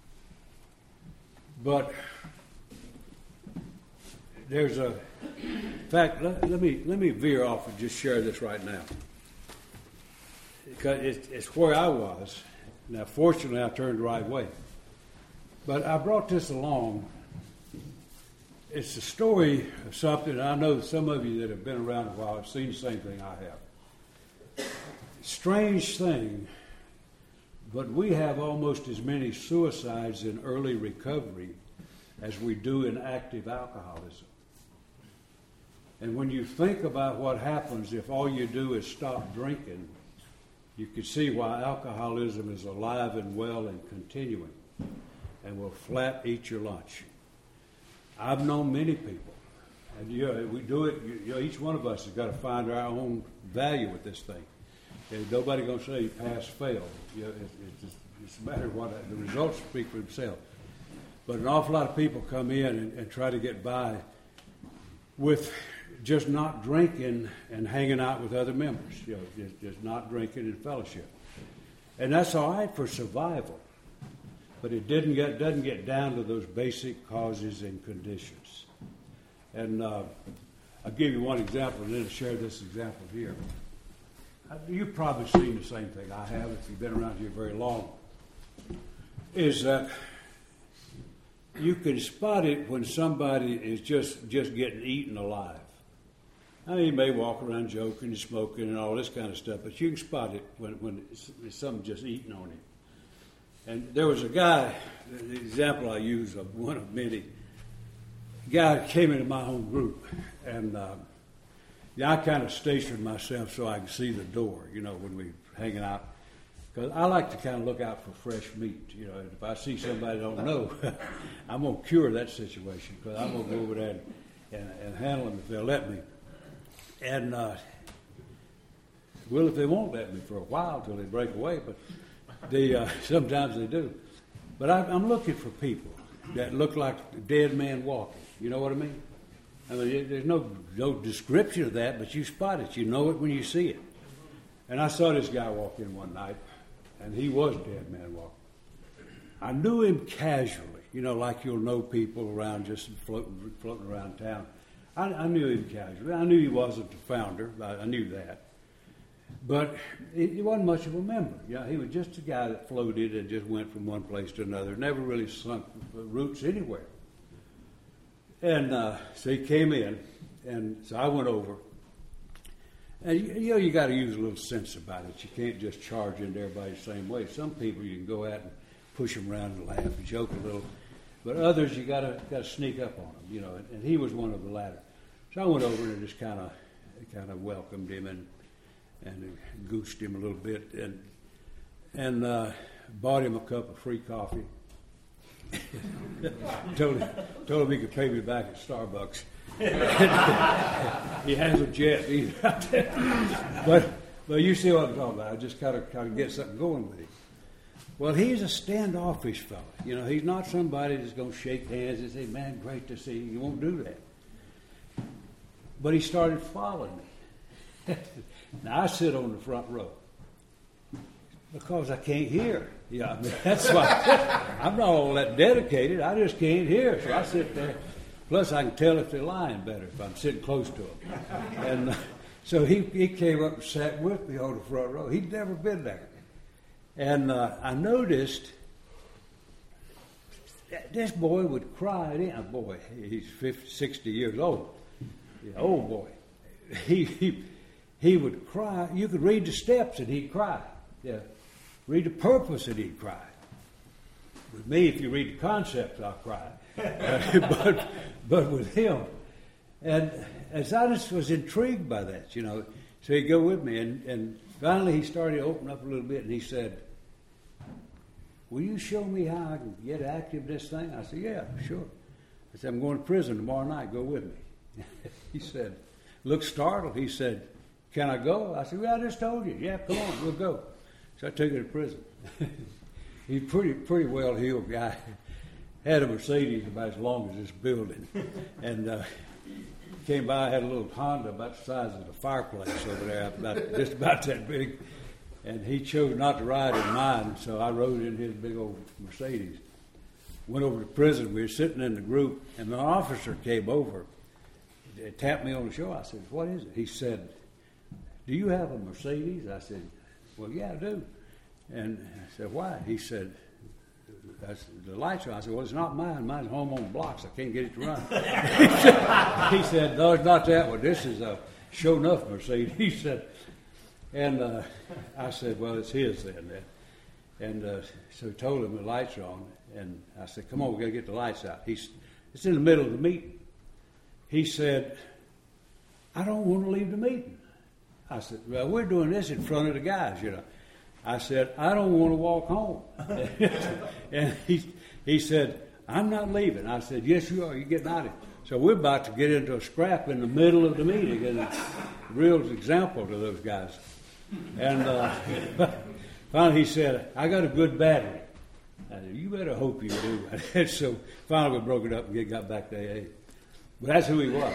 But there's in fact, let me veer off and just share this right now. Because it's where I was. Now, fortunately, I turned the right way. But I brought this along. It's a story of something. I know some of you that have been around a while have seen the same thing I have. Strange thing, but we have almost as many suicides in early recovery as we do in active alcoholism. And when you think about what happens if all you do is stop drinking, you can see why alcoholism is alive and well and continuing and will flat eat your lunch. I've known many people, and we do it. Each one of us has got to find our own value with this thing. There's nobody going to say pass, fail. It's a matter of what the results speak for themselves. But an awful lot of people come in and try to get by with just not drinking and hanging out with other members. Just not drinking and fellowship, and that's all right for survival. But it doesn't get down to those basic causes and conditions. And I'll give you one example, and then I'll share this example here. You've probably seen the same thing I have if you've been around here very long, is that you can spot it when somebody is just getting eaten alive. I mean, he may walk around joking and smoking and all this kind of stuff, but you can spot it when it's something just eating on him. And there was a guy, the example I use of one of many, a guy came into my home group, and I kind of stationed myself so I could see the door, when we were hanging out. Because I like to kind of look out for fresh meat. And if I see somebody I don't know, I'm going to cure that situation, because I'm going to go over there and handle them if they'll let me. And, if they won't let me for a while till they break away, but sometimes they do. But I'm looking for people that look like a dead man walking. You know what I mean? There's no description of that, but you spot it. You know it when you see it. And I saw this guy walk in one night, and he was a dead man walking. I knew him casually, like you'll know people around just floating around town. I knew him casually. I knew he wasn't the founder. I knew that. But he wasn't much of a member. He was just a guy that floated and just went from one place to another, never really sunk roots anywhere. And so he came in, and so I went over. And you got to use a little sense about it. You can't just charge into everybody the same way. Some people you can go out and push them around and laugh and joke a little, but others you got to sneak up on them, And he was one of the latter. So I went over and just kind of welcomed him and goosed him a little bit and bought him a cup of free coffee. told him he could pay me back at Starbucks. He hasn't yet either. but you see what I'm talking about. I just kind of get something going with him. Well, he's a standoffish fellow. He's not somebody that's going to shake hands and say, "Man, great to see you." He won't do that. But he started following me. Now, I sit on the front row. Because I can't hear. Yeah, I mean, that's why I'm not all that dedicated. I just can't hear. So I sit there. Plus, I can tell if they're lying better if I'm sitting close to them. And so he came up and sat with me on the front row. He'd never been there. And I noticed that this boy would cry. Boy, he's 50, 60 years old. Yeah, old boy. He would cry. You could read the steps and he'd cry. Yeah. Read the purpose and he'd cry. With me, if you read the concepts, I'll cry. But with him. And as I just was intrigued by that, so he'd go with me. And finally he started to open up a little bit and he said, will you show me how I can get active in this thing? I said, yeah, sure. I said, I'm going to prison tomorrow night. Go with me. He said, looked startled. He said, can I go? I said, well, I just told you. Yeah, come on, we'll go. So I took him to prison. He's pretty well-heeled guy. Had a Mercedes about as long as this building. And came by, had a little Honda about the size of the fireplace over there, just about that big. And he chose not to ride in mine, so I rode in his big old Mercedes. Went over to prison. We were sitting in the group, and the officer came over, tapped me on the shoulder. I said, what is it? He said, do you have a Mercedes? I said, well, yeah, I do. And I said, why? He said, the lights are on. I said, well, it's not mine. Mine's home on blocks. I can't get it to run. He said, no, it's not that one. This is a show enough Mercedes. He said, and I said, well, it's his then. And so he told him the lights are on. And I said, come on, we got to get the lights out. It's in the middle of the meeting. He said, I don't want to leave the meeting. I said, well, we're doing this in front of the guys, I said, I don't want to walk home. And he said, I'm not leaving. I said, yes, you are. You're getting out of here. So we're about to get into a scrap in the middle of the meeting, and it's a real example to those guys. And finally he said, I got a good battery. I said, you better hope you do. And so finally we broke it up and got back to AA. But that's who he was.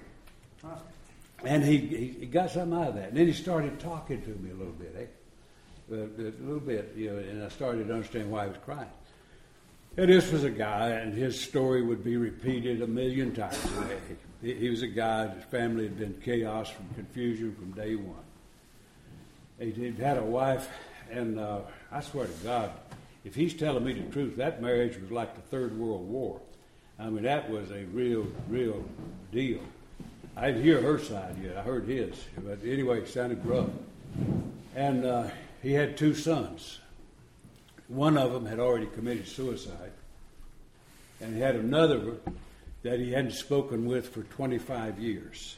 And he got something out of that. And then he started talking to me a little bit, a little bit, and I started to understand why he was crying. And this was a guy, and his story would be repeated a million times. He was a guy, his family had been chaos from confusion from day one. He'd had a wife, and I swear to God, if he's telling me the truth, that marriage was like the Third World War. I mean, that was a real deal. I didn't hear her side yet. I heard his. But anyway, it sounded rough. And he had two sons. One of them had already committed suicide. And he had another that he hadn't spoken with for 25 years.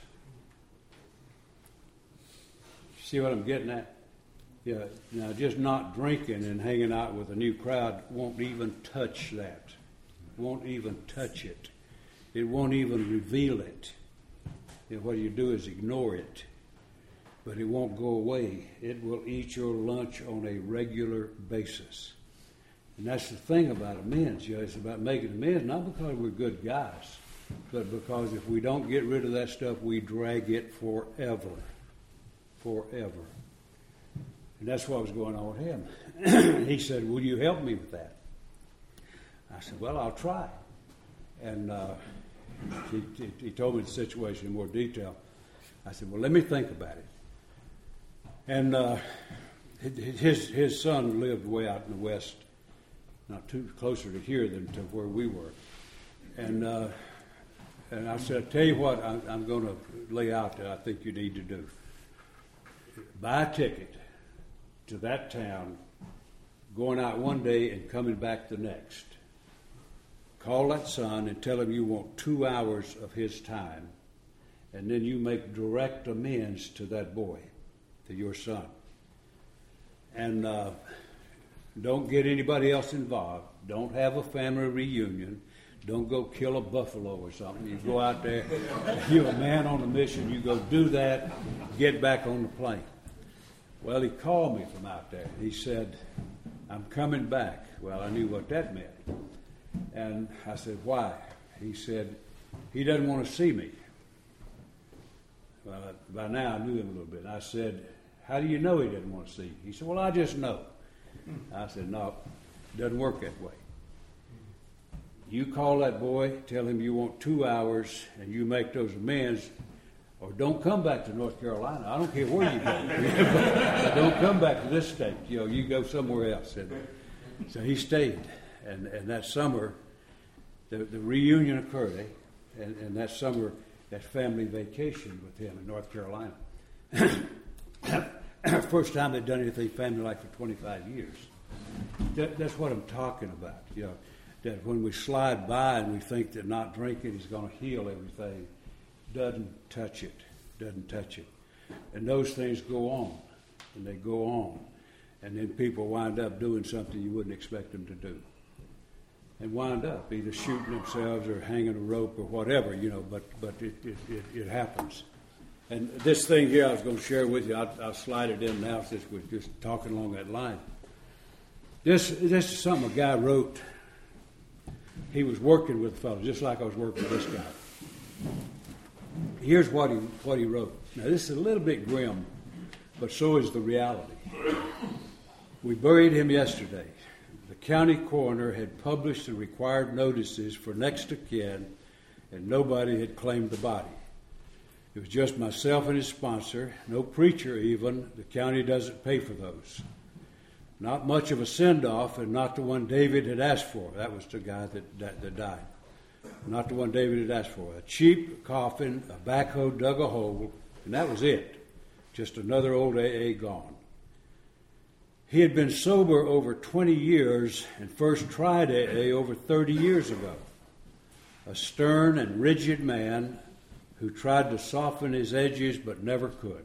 See what I'm getting at? Yeah. Now, just not drinking and hanging out with a new crowd won't even touch that. Won't even touch it. It won't even reveal it. What you do is ignore it, but it won't go away. It will eat your lunch on a regular basis. And that's the thing about amends. It's about making amends, not because we're good guys, but because if we don't get rid of that stuff, we drag it forever. Forever. And that's what was going on with him. He said, will you help me with that? I said, well, I'll try. And he told me the situation in more detail. I said, well, let me think about it. And his son lived way out in the west, not too closer to here than to where we were. And I said, I'll tell you what I'm going to lay out that I think you need to do. Buy a ticket to that town, going out one day and coming back the next. Call that son and tell him you want 2 hours of his time, and then you make direct amends to that boy, to your son. And don't get anybody else involved. Don't have a family reunion. Don't go kill a buffalo or something. You go out there, you're a man on a mission. You go do that, get back on the plane. Well, he called me from out there. He said, I'm coming back. Well, I knew what that meant. And I said, why? He said, he doesn't want to see me. Well, by now I knew him a little bit. And I said, how do you know he didn't want to see you? He said, well, I just know. I said, no, it doesn't work that way. You call that boy, tell him you want 2 hours, and you make those amends, or don't come back to North Carolina. I don't care where you go. But don't come back to this state. You go somewhere else. And so he stayed. And that summer, the reunion occurred. And that summer, that family vacation with him in North Carolina. First time they'd done anything family-like for 25 years. That's what I'm talking about. That when we slide by and we think that not drinking is going to heal everything, doesn't touch it. And those things go on, and they go on. And then people wind up doing something you wouldn't expect them to do. And wind up either shooting themselves or hanging a rope or whatever, but it happens. And this thing here I was going to share with you, I'll slide it in now since we're just talking along that line. This is something a guy wrote. He was working with a fellow, just like I was working with this guy. Here's what he wrote. Now, this is a little bit grim, but so is the reality. We buried him yesterday. The county coroner had published the required notices for next of kin, and nobody had claimed the body. It was just myself and his sponsor, no preacher even. The county doesn't pay for those. Not much of a send-off, and not the one David had asked for. That was the guy that died. Not the one David had asked for. A cheap coffin, a backhoe dug a hole, and that was it. Just another old AA gone. He had been sober over 20 years and first tried AA over 30 years ago. A stern and rigid man who tried to soften his edges but never could.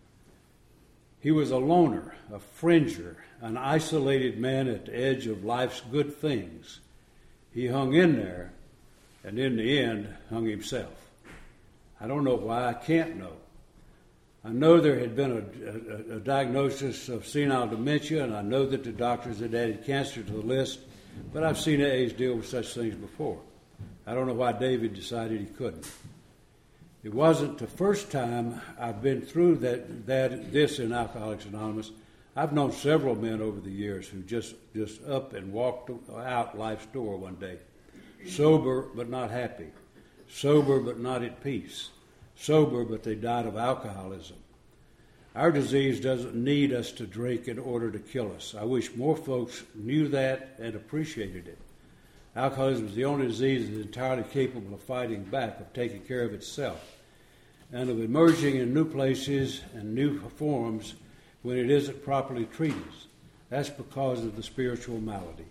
He was a loner, a fringer, an isolated man at the edge of life's good things. He hung in there, and in the end, hung himself. I don't know why. I can't know. I know there had been a diagnosis of senile dementia, and I know that the doctors had added cancer to the list, but I've seen AAs deal with such things before. I don't know why David decided he couldn't. It wasn't the first time I've been through this in Alcoholics Anonymous. I've known several men over the years who just up and walked out life's door one day. Sober but not happy. Sober but not at peace. Sober but they died of alcoholism. Our disease doesn't need us to drink in order to kill us. I wish more folks knew that and appreciated it. Alcoholism is the only disease that is entirely capable of fighting back, of taking care of itself, and of emerging in new places and new forms when it isn't properly treated. That's because of the spiritual malady.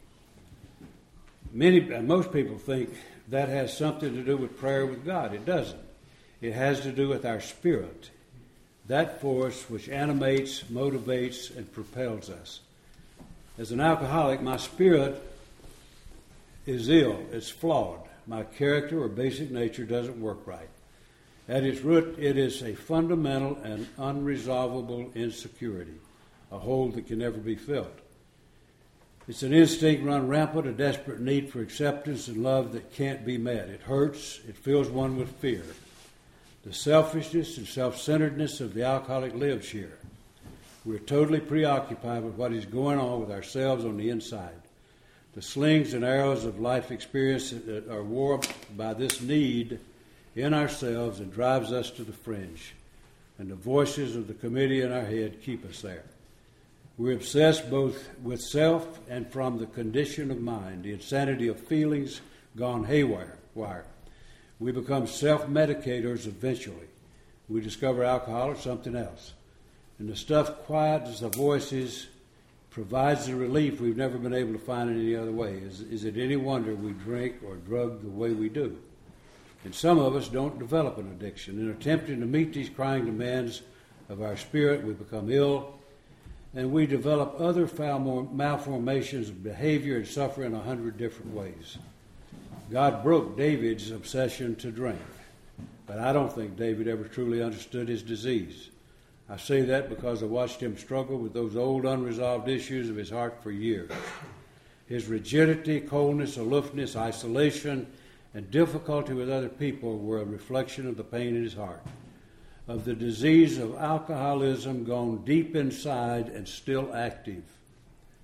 Most people think that has something to do with prayer with God. It doesn't. It has to do with our spirit, that force which animates, motivates, and propels us. As an alcoholic, my spirit is ill, it's flawed. My character or basic nature doesn't work right. At its root, it is a fundamental and unresolvable insecurity, a hole that can never be filled. It's an instinct run rampant, a desperate need for acceptance and love that can't be met. It hurts, it fills one with fear. The selfishness and self-centeredness of the alcoholic lives here. We're totally preoccupied with what is going on with ourselves on the inside. The slings and arrows of life experience are warped by this need in ourselves and drives us to the fringe. And the voices of the committee in our head keep us there. We're obsessed both with self and from the condition of mind, the insanity of feelings gone haywire. We become self-medicators eventually. We discover alcohol or something else. And the stuff quiets the voices, provides the relief we've never been able to find in any other way. Is it any wonder we drink or drug the way we do? And some of us don't develop an addiction. In attempting to meet these crying demands of our spirit, we become ill, and we develop other foul malformations of behavior and suffer in 100 different ways. God broke David's obsession to drink, but I don't think David ever truly understood his disease. I say that because I watched him struggle with those old unresolved issues of his heart for years. His rigidity, coldness, aloofness, isolation, and difficulty with other people were a reflection of the pain in his heart, of the disease of alcoholism gone deep inside and still active.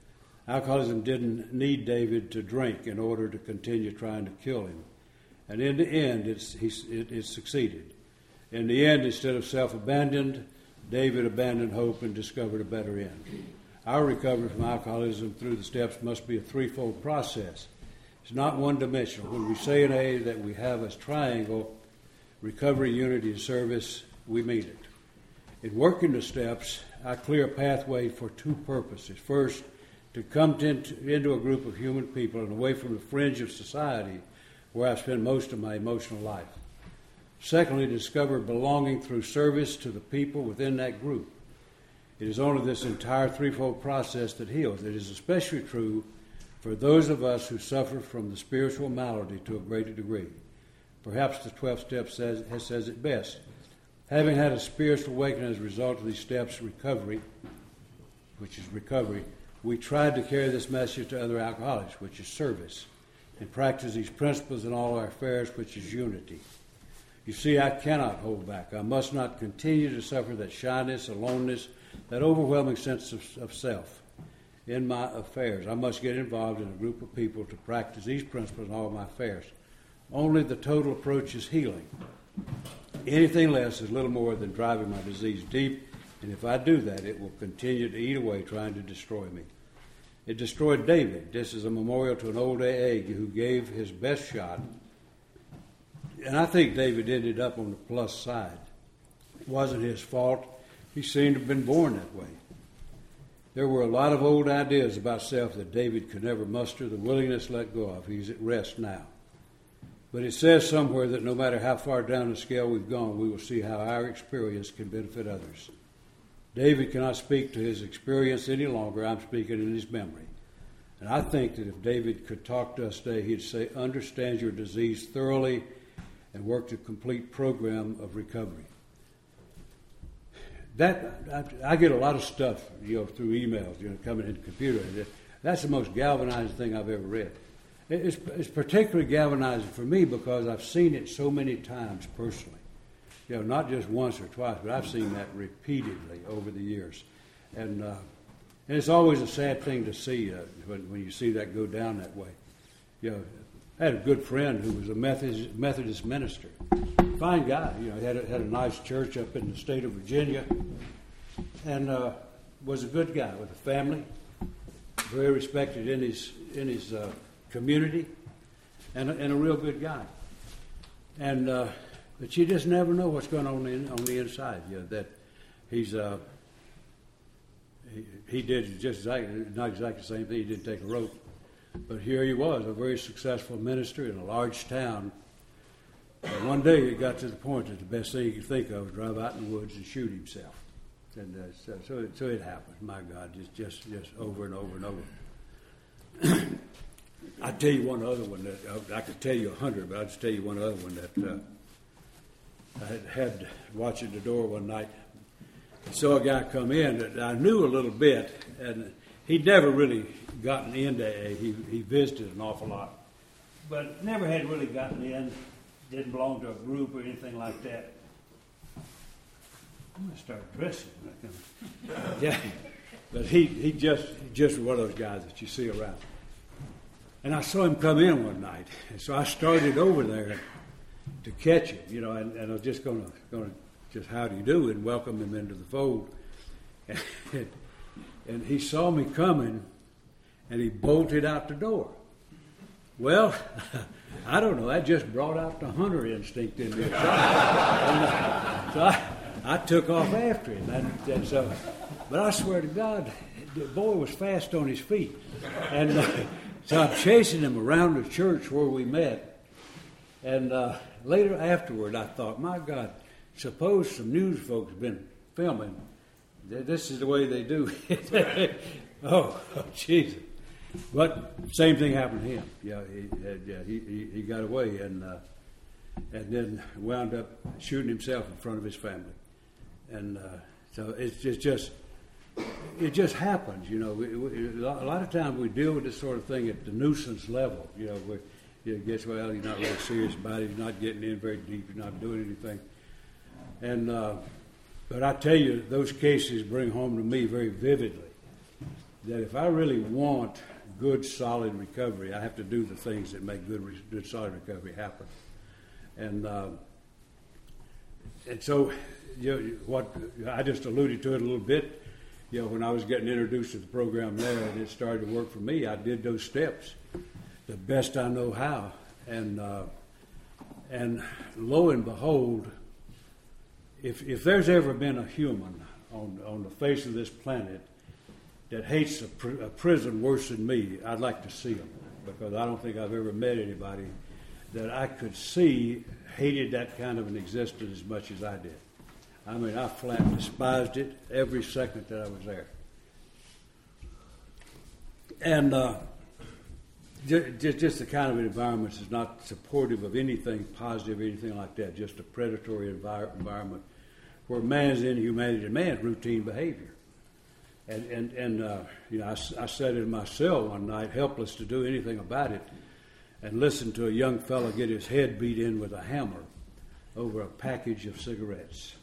Alcoholism didn't need David to drink in order to continue trying to kill him. And in the end, it succeeded. In the end, instead of self-abandoned, David abandoned hope and discovered a better end. Our recovery from alcoholism through the steps must be a threefold process. It's not one-dimensional. When we say in AA that we have a triangle, recovery, unity, and service, we mean it. In working the steps, I clear a pathway for two purposes. First, to come into a group of human people and away from the fringe of society where I spend most of my emotional life. Secondly, discover belonging through service to the people within that group. It is only this entire threefold process that heals. It is especially true for those of us who suffer from the spiritual malady to a greater degree. Perhaps the 12th step says it best. Having had a spiritual awakening as a result of these steps, recovery, we tried to carry this message to other alcoholics, which is service, and practice these principles in all our affairs, which is unity. You see, I cannot hold back. I must not continue to suffer that shyness, aloneness, that overwhelming sense of self in my affairs. I must get involved in a group of people to practice these principles in all my affairs. Only the total approach is healing. Anything less is little more than driving my disease deep, and if I do that, it will continue to eat away, trying to destroy me. It destroyed David. This is a memorial to an old AA who gave his best shot. And I think David ended up on the plus side. It wasn't his fault. He seemed to have been born that way. There were a lot of old ideas about self that David could never muster the willingness to let go of. He's at rest now. But it says somewhere that no matter how far down the scale we've gone, we will see how our experience can benefit others. David cannot speak to his experience any longer. I'm speaking in his memory. And I think that if David could talk to us today, he'd say, understand your disease thoroughly and work to complete program of recovery. I get a lot of stuff, through emails, coming in the computer. That's the most galvanizing thing I've ever read. It's particularly galvanizing for me because I've seen it so many times personally. Not just once or twice, but I've seen that repeatedly over the years. And it's always a sad thing to see when you see that go down that way. I had a good friend who was a Methodist minister. Fine guy, had a nice church up in the state of Virginia, and was a good guy with a family, very respected in his community, and a real good guy. And but you just never know what's going on the inside. That he did just not exactly the same thing. He didn't take a rope, but here he was, a very successful minister in a large town. And one day it got to the point that the best thing he could think of was drive out in the woods and shoot himself. And so it happened. My God, just over and over and over. I'll tell you one other one that I could tell you 100, but I'll just tell you one other one that I had watching the door one night. I saw a guy come in that I knew a little bit, and he'd never really gotten into AA. He visited an awful lot, but never had really gotten in. Didn't belong to a group or anything like that. I'm going to start dressing. Yeah, but he just one of those guys that you see around. And I saw him come in one night, and so I started over there to catch him, and I was just going to just how do you do and welcome him into the fold. And he saw me coming, and he bolted out the door. Well, I don't know. That just brought out the hunter instinct in me. So I took off after him. But I swear to God, the boy was fast on his feet. And so I'm chasing him around the church where we met. And later afterward, I thought, my God, suppose some news folks have been filming. This is the way they do it. Oh, Jesus. But same thing happened to him. He got away and then wound up shooting himself in front of his family. And so it just happens. A lot of times we deal with this sort of thing at the nuisance level. Where it gets, well, you're not really serious about it. You're not getting in very deep. You're not doing anything. And but I tell you, those cases bring home to me very vividly that if I really want good, solid recovery, I have to do the things that make good solid recovery happen. And so, what I just alluded to it a little bit. When I was getting introduced to the program there, and it started to work for me, I did those steps the best I know how, and lo and behold, if there's ever been a human on the face of this planet that hates a prison worse than me, I'd like to see him, because I don't think I've ever met anybody that I could see hated that kind of an existence as much as I did. I mean, I flat despised it every second that I was there. And just the kind of environment is not supportive of anything positive, anything like that, just a predatory environment where man's inhumanity demands routine behavior. I sat in my cell one night, helpless to do anything about it, and listened to a young fellow get his head beat in with a hammer over a package of cigarettes.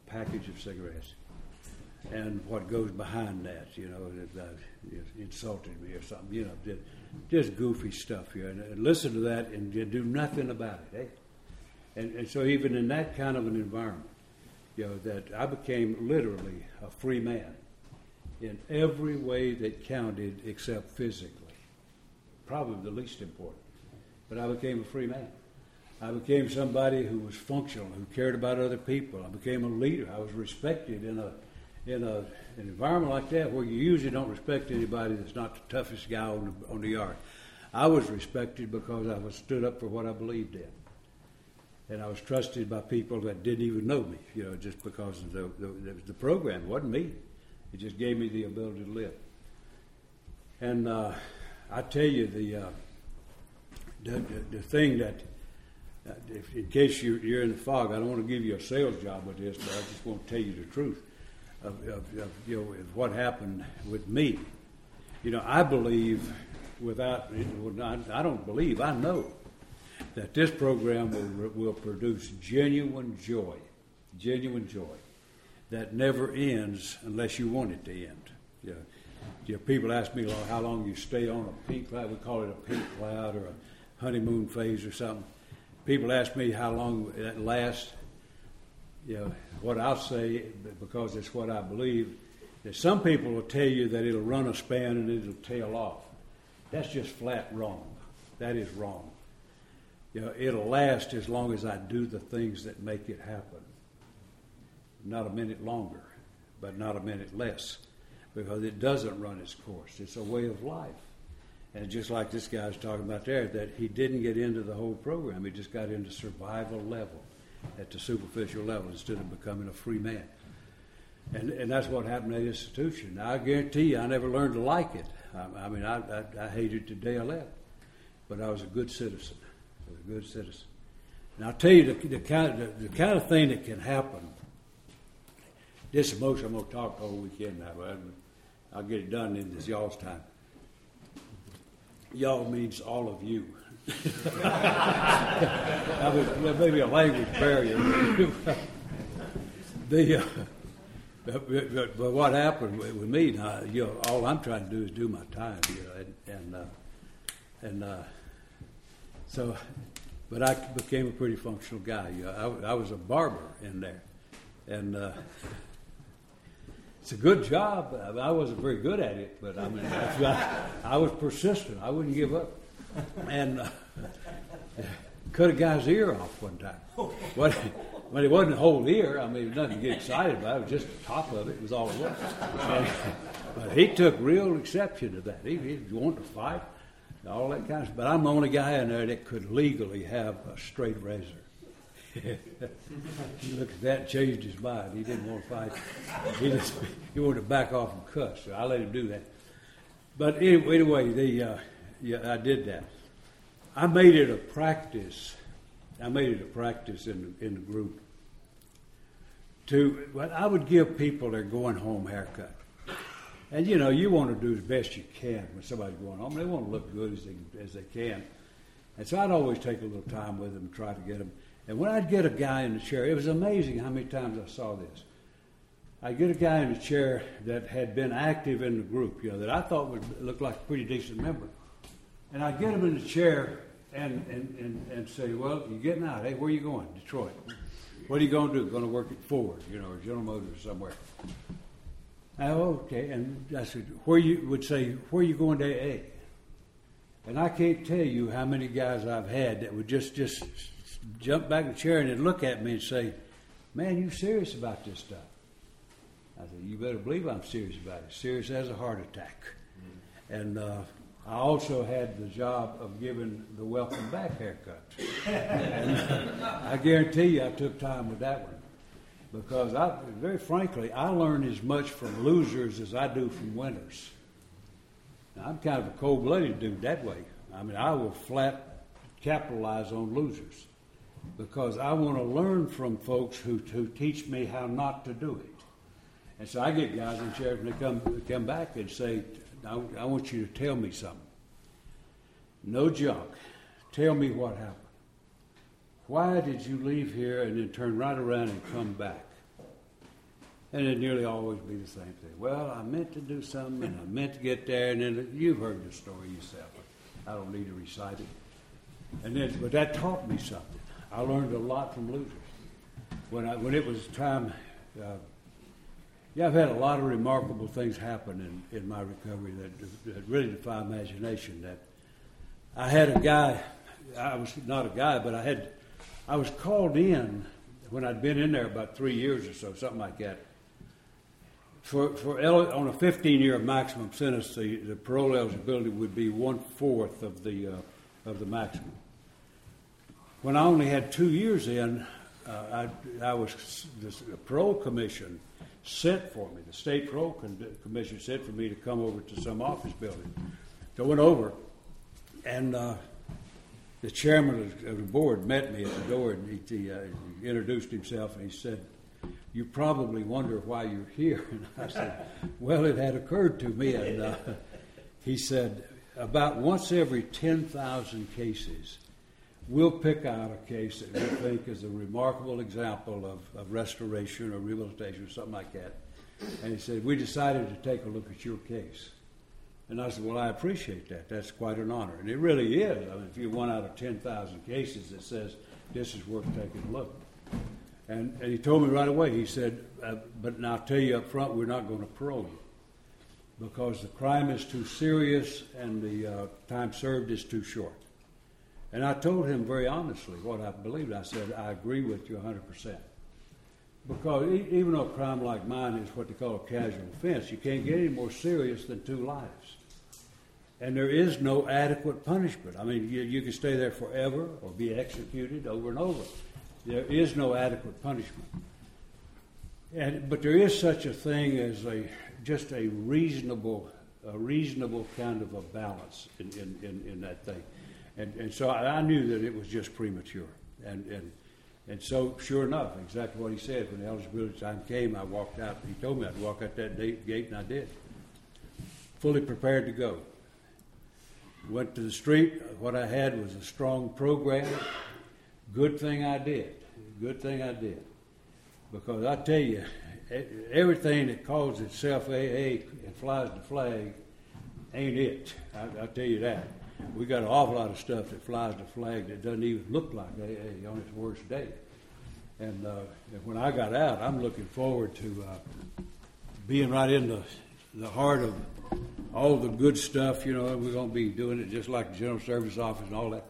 And what goes behind that, insulted me or something, just goofy stuff here. And listen to that and do nothing about it, eh? And so even in that kind of an environment, that I became literally a free man in every way that counted except physically. Probably the least important. But I became a free man. I became somebody who was functional, who cared about other people. I became a leader. I was respected in an environment like that where you usually don't respect anybody that's not the toughest guy on the yard. I was respected because I was stood up for what I believed in. And I was trusted by people that didn't even know me, just because of the program. It wasn't me. It just gave me the ability to live. And I tell you, the thing that, in case you're in the fog, I don't want to give you a sales job with this, but I just want to tell you the truth of what happened with me. I believe I know that this program will produce genuine joy that never ends unless you want it to end. People ask me how long you stay on a pink cloud. We call it a pink cloud or a honeymoon phase or something. People ask me how long that lasts. What I'll say, because it's what I believe, is some people will tell you that it'll run a span and it'll tail off. That's just flat wrong. That is wrong. It'll last as long as I do the things that make it happen. Not a minute longer, but not a minute less, because it doesn't run its course. It's a way of life. And just like this guy was talking about there, that he didn't get into the whole program. He just got into survival level, at the superficial level, instead of becoming a free man. And that's what happened at the institution. Now, I guarantee you, I never learned to like it. I hated the day I left. But I was a good citizen. And I'll tell you the kind of thing that can happen. This is most I'm going to talk the whole weekend now, but I'll get it done in this y'all's time. Y'all means all of you. There may be a language barrier. But what happened with me now, all I'm trying to do is do my time, but I became a pretty functional guy. I was a barber in there, and it's a good job. I wasn't very good at it, but I was persistent. I wouldn't give up, and cut a guy's ear off one time. But it wasn't a whole ear. There's nothing to get excited about. It was just the top of it. It was all it was. But he took real exception to that. He wanted to fight, all that kind of stuff. But I'm the only guy in there that could legally have a straight razor. He looked at that and changed his mind. He didn't want to fight. He wanted to back off and cuss. So I let him do that. But anyway, I did that. I made it a practice in the group but I would give people their going home haircut. And you want to do as best you can when somebody's going home. They want to look good as they can. And so I'd always take a little time with them and try to get them. And when I'd get a guy in the chair, it was amazing how many times I saw this. I get a guy in the chair that had been active in the group, that I thought would look like a pretty decent member. And I get him in the chair and say, well, you're getting out. Hey, where are you going? Detroit. What are you going to do? Going to work at Ford, or General Motors somewhere. Oh, okay. And I said, where are you going to AA? And I can't tell you how many guys I've had that would just jump back in the chair and they'd look at me and say, man, you serious about this stuff? I said, you better believe I'm serious about it. Serious as a heart attack. And I also had the job of giving the welcome back haircuts. And I guarantee you I took time with that one. Because very frankly, I learn as much from losers as I do from winners. Now, I'm kind of a cold-blooded dude that way. I mean, I will flat capitalize on losers because I want to learn from folks who teach me how not to do it. And so I get guys in chairs and they come back and say, I want you to tell me something. No junk. Tell me what happened. Why did you leave here and then turn right around and come back? And it'd nearly always be the same thing. Well, I meant to do something, and I meant to get there, and then you've heard the story yourself. I don't need to recite it. But that taught me something. I learned a lot from losers. When it was time, I've had a lot of remarkable things happen in my recovery that really defy imagination. That I had a guy. I was not a guy, but I was called in when I'd been in there about 3 years or so, something like that. On a 15-year maximum sentence, the parole eligibility would be 1/4 of the maximum. When I only had 2 years in, the parole commission sent for me. The state parole commission sent for me to come over to some office building. So I went over, and the chairman of the board met me at the door, and he introduced himself, and he said, you probably wonder why you're here. And I said, well, it had occurred to me. And he said, about once every 10,000 cases, we'll pick out a case that we think is a remarkable example of restoration or rehabilitation or something like that. And he said, we decided to take a look at your case. And I said, well, I appreciate that. That's quite an honor. And it really is. I mean, if you're one out of 10,000 cases that says this is worth taking a look. And he told me right away, he said, but I'll tell you up front, we're not going to parole you because the crime is too serious and the time served is too short. And I told him very honestly what I believed. I said, I agree with you 100%. Because even though a crime like mine is what they call a casual offense, you can't get any more serious than 2 lives. And there is no adequate punishment. I mean, you can stay there forever or be executed over and over. There is no adequate punishment. But there is such a thing as just a reasonable kind of a balance in that thing. And so I knew that it was just premature. And so, sure enough, exactly what he said, when the eligibility time came, I walked out. He told me I'd walk out that gate, and I did. Fully prepared to go. Went to the street. What I had was a strong program. Good thing I did. Because I tell you, everything that calls itself AA and flies the flag ain't it. I tell you that. We got an awful lot of stuff that flies the flag that doesn't even look like AA on its worst day. And when I got out, I'm looking forward to being right in the heart of all the good stuff. We're going to be doing it just like the General Service Office and all that.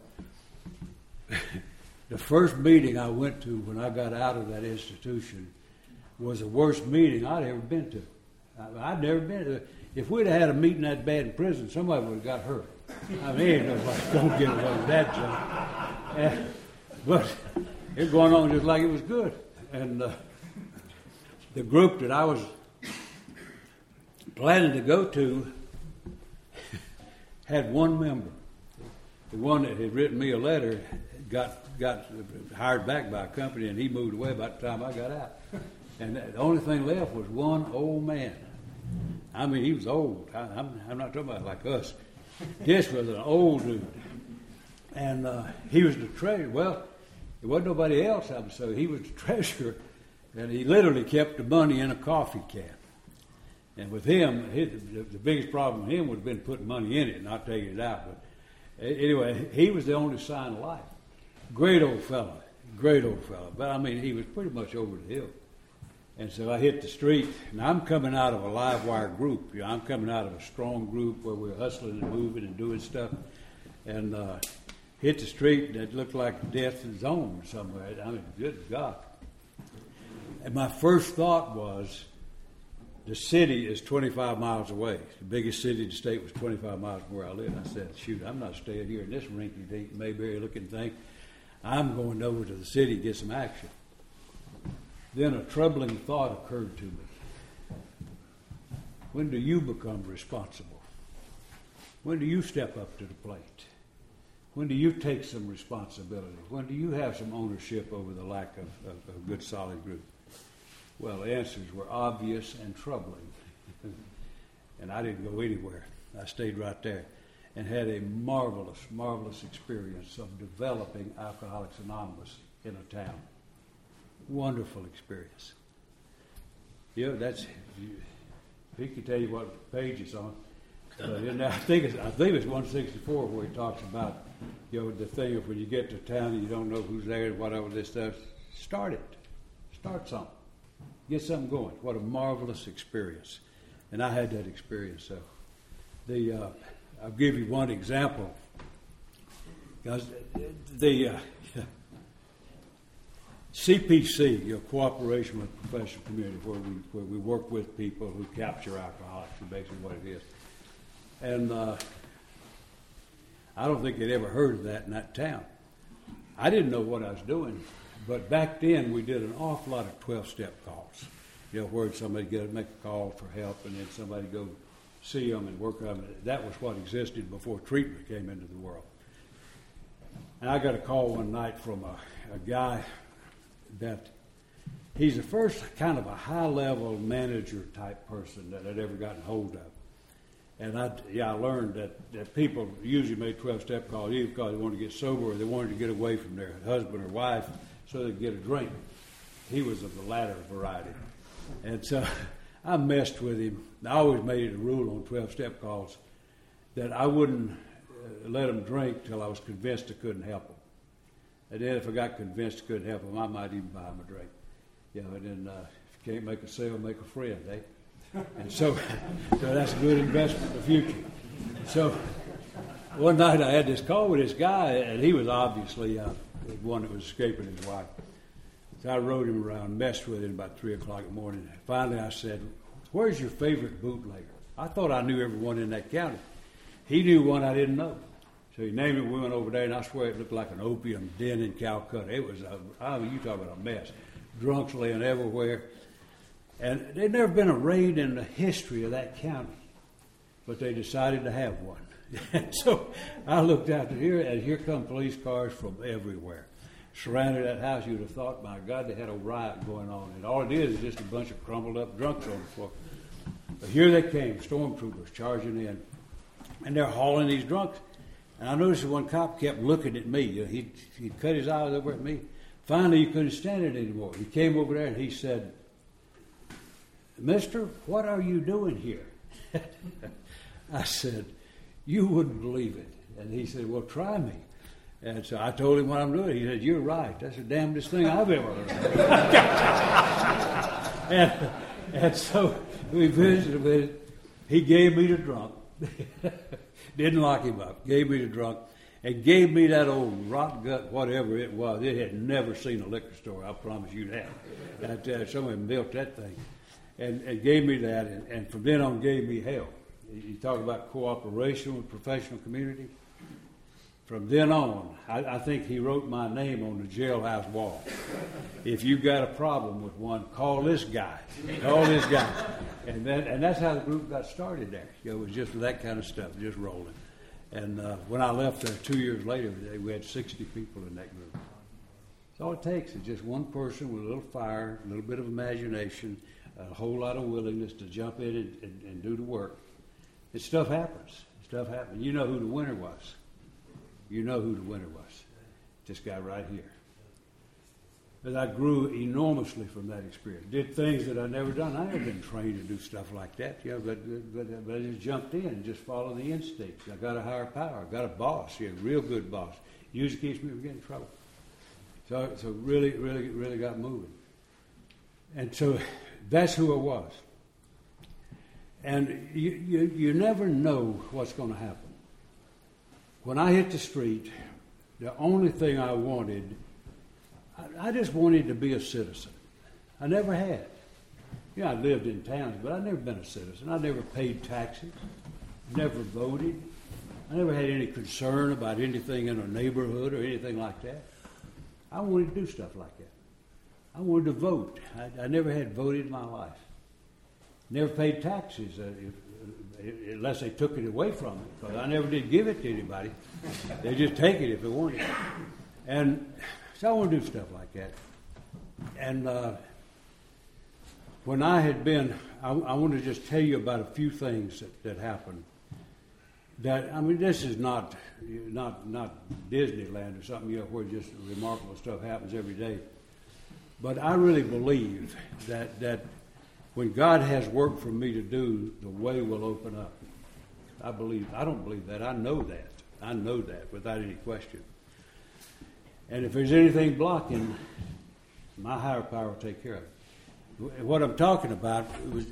The first meeting I went to when I got out of that institution was the worst meeting I'd ever been to. I'd never been to. If we'd have had a meeting that bad in prison, somebody would have got hurt. I mean, ain't nobody don't get away with that junk. But it was going on just like it was good. And the group that I was planning to go to had one member. The one that had written me a letter got hired back by a company, and he moved away about the time I got out. And the only thing left was one old man. I mean, he was old. I'm not talking about like us. This was an old dude. And he was the treasurer. Well, there wasn't nobody else, so he was the treasurer. And he literally kept the money in a coffee can. And with him, the biggest problem with him would have been putting money in it, not taking it out. But anyway, he was the only sign of life. Great old fella. But I mean, he was pretty much over the hill. And so I hit the street, and I'm coming out of a live wire group. You know, I'm coming out of a strong group where we're hustling and moving and doing stuff. And hit the street, and it looked like death zone somewhere. I mean, good God. And my first thought was, the city is 25 miles away. The biggest city in the state was 25 miles from where I live. I said, shoot, I'm not staying here in this rinky-dink, Mayberry-looking thing. I'm going over to the city to get some action. Then a troubling thought occurred to me. When do you become responsible? When do you step up to the plate? When do you take some responsibility? When do you have some ownership over the lack of a good, solid group? Well, the answers were obvious and troubling. And I didn't go anywhere. I stayed right there and had a marvelous, marvelous experience of developing Alcoholics Anonymous in a town. Wonderful experience. Yeah, he can tell you what page it's on. I think it's 164 where he talks about, the thing of when you get to town and you don't know who's there and whatever this stuff. Start it. Start something. Get something going. What a marvelous experience. And I had that experience. So I'll give you one example. Guys, the CPC, cooperation with the professional community, where we work with people who capture alcoholics, is basically what it is. And I don't think they'd ever heard of that in that town. I didn't know what I was doing, but back then we did an awful lot of 12-step calls. Where somebody make a call for help and then somebody go see them and work on them. That was what existed before treatment came into the world. And I got a call one night from a guy that he's the first kind of a high-level manager type person that I'd ever gotten hold of. And I learned that people usually made 12-step calls either because they wanted to get sober or they wanted to get away from their husband or wife so they could get a drink. He was of the latter variety. And so I messed with him. I always made it a rule on 12-step calls that I wouldn't let him drink till I was convinced I couldn't help him. And then if I got convinced I couldn't help him, I might even buy him a drink. And then if you can't make a sale, make a friend, eh? And so that's a good investment in the future. So one night I had this call with this guy, and he was obviously one that was escaping his wife. So I rode him around, messed with him about 3 o'clock in the morning. Finally I said, where's your favorite bootlegger? I thought I knew everyone in that county. He knew one I didn't know. So he named it. We went over there, and I swear it looked like an opium den in Calcutta. It was, you talk about a mess. Drunks laying everywhere. And there'd never been a raid in the history of that county, but they decided to have one. And so I looked out here, and here come police cars from everywhere. Surrounded that house, you'd have thought, my God, they had a riot going on. And all it is just a bunch of crumbled up drunks on the floor. But here they came, stormtroopers charging in, and they're hauling these drunks. And I noticed one cop kept looking at me. He'd cut his eyes over at me. Finally, he couldn't stand it anymore. He came over there and he said, Mister, what are you doing here? I said, you wouldn't believe it. And he said, well, try me. And so I told him what I'm doing. He said, you're right. That's the damnedest thing I've ever heard. and so we visited with him. He gave me the drunk. Didn't lock him up. Gave me the drunk. And gave me that old rot gut, whatever it was. It had never seen a liquor store, I promise you that. Someone built that thing. And gave me that, and from then on gave me hell. You talk about cooperation with professional community. From then on, I think he wrote my name on the jailhouse wall. If you've got a problem with one, call this guy. Call this guy. And that's how the group got started there. It was just that kind of stuff, just rolling. And when I left there 2 years later, we had 60 people in that group. So all it takes is just one person with a little fire, a little bit of imagination, a whole lot of willingness to jump in and do the work. And stuff happens. Stuff happens. You know who the winner was. You know who the winner was. This guy right here. But I grew enormously from that experience. Did things that I'd never done. I had been trained to do stuff like that, but I just jumped in and just followed the instincts. I got a higher power. I got a boss, a real good boss. Usually keeps me from getting in trouble. So really got moving. And so that's who I was. And you never know what's going to happen. When I hit the street, the only thing I wanted, I just wanted to be a citizen. I never had. I lived in towns, but I'd never been a citizen. I never paid taxes, never voted. I never had any concern about anything in a neighborhood or anything like that. I wanted to do stuff like that. I wanted to vote. I never had voted in my life. Never paid taxes unless they took it away from me, because I never did give it to anybody. They just take it if they wanted it. And so I want to do stuff like that. And when I had been, I want to just tell you about a few things that happened. This is not Disneyland or something, where just remarkable stuff happens every day. But I really believe that when God has work for me to do, the way will open up. I don't believe that. I know that. I know that without any question. And if there's anything blocking, my higher power will take care of it. What I'm talking about was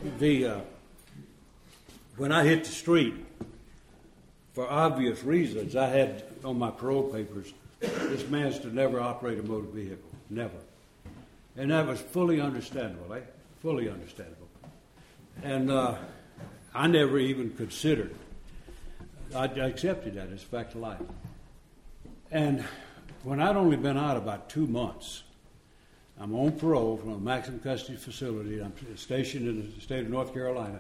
when I hit the street, for obvious reasons, I had on my parole papers, this man's to never operate a motor vehicle. Never. And that was fully understandable, Fully understandable. And I never even considered it. I accepted that as a fact of life. And when I'd only been out about 2 months, I'm on parole from a maximum custody facility. I'm stationed in the state of North Carolina.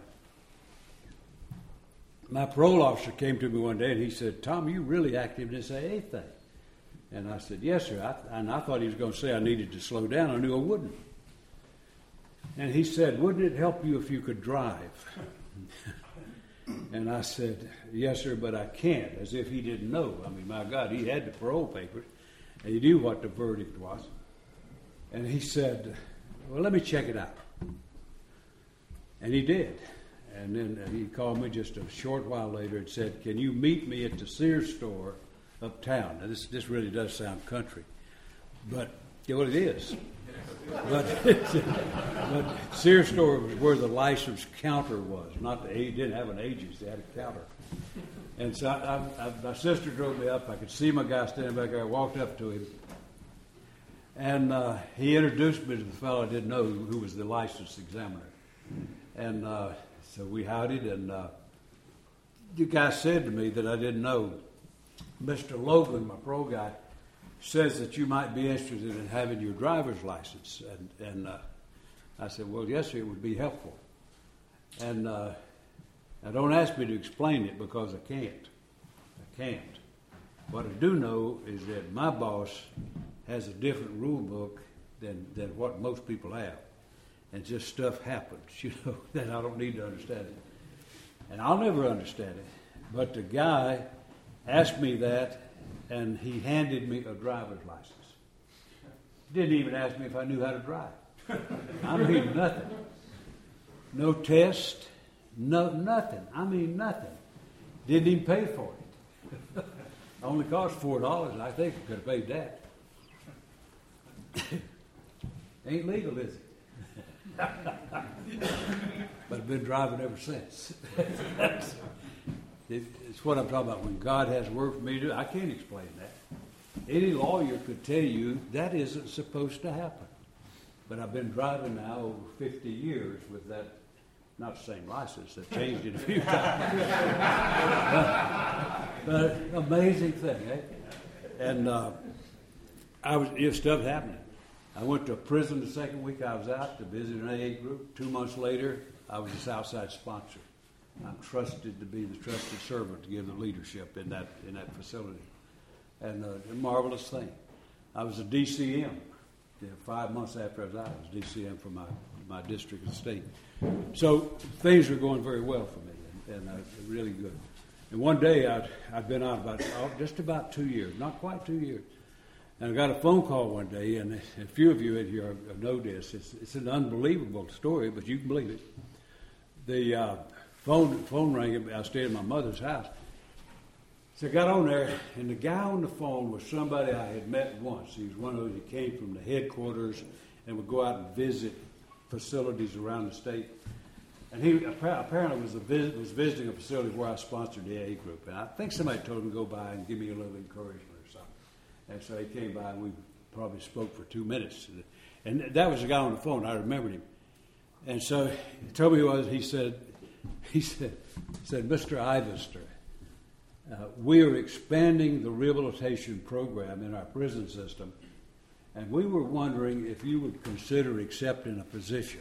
My parole officer came to me one day and he said, "Tom, you really active in this AA thing?" And I said, "Yes, sir." I thought he was going to say I needed to slow down. I knew I wouldn't. And he said, "Wouldn't it help you if you could drive?" And I said, "Yes, sir, but I can't," as if he didn't know. My God, he had the parole papers, and he knew what the verdict was. And he said, "Well, let me check it out." And he did. And then he called me just a short while later and said, "Can you meet me at the Sears store uptown?" Now, this really does sound country, but it is. But Sears store was where the license counter was. He didn't have an agency; they had a counter. And so my sister drove me up. I could see my guy standing back there. I walked up to him, and he introduced me to the fellow I didn't know who was the license examiner. And so we howdied, and the guy said to me that I didn't know, "Mr. Logan, my parole guy, says that you might be interested in having your driver's license." And I said, "Well, yes, sir, it would be helpful." And now don't ask me to explain it because I can't. What I do know is that my boss has a different rule book than what most people have. And just stuff happens, that I don't need to understand it. And I'll never understand it. But the guy asked me that, and he handed me a driver's license. Didn't even ask me if I knew how to drive. Nothing. No test, nothing. Nothing. Didn't even pay for it. Only cost $4. I think I could have paid that. Ain't legal, is it? But I've been driving ever since. It's what I'm talking about. When God has work for me to do, I can't explain that. Any lawyer could tell you that isn't supposed to happen. But I've been driving now over 50 years with that, not the same license. I've changed it a few times. But amazing thing, And stuff happening. I went to a prison the second week I was out to visit an AA group. 2 months later, I was a Southside sponsor. I'm trusted to be the trusted servant to give the leadership in that facility. And a marvelous thing. I was a DCM. 5 months after I was out, I was DCM for my district and state. So things were going very well for me, and really good. And one day I'd been out just about 2 years, not quite 2 years. And I got a phone call one day, and a few of you in here know this. It's an unbelievable story, but you can believe it. The phone rang. I stayed at my mother's house. So I got on there, and the guy on the phone was somebody I had met once. He was one of those that came from the headquarters and would go out and visit facilities around the state. And he apparently was visiting a facility where I sponsored the AA group. And I think somebody told him to go by and give me a little encouragement or something. And so he came by, and we probably spoke for 2 minutes. And that was the guy on the phone. I remembered him. And so he told me who he was. He said, Mr. Ivester, we are expanding the rehabilitation program in our prison system, and we were wondering if you would consider accepting a position.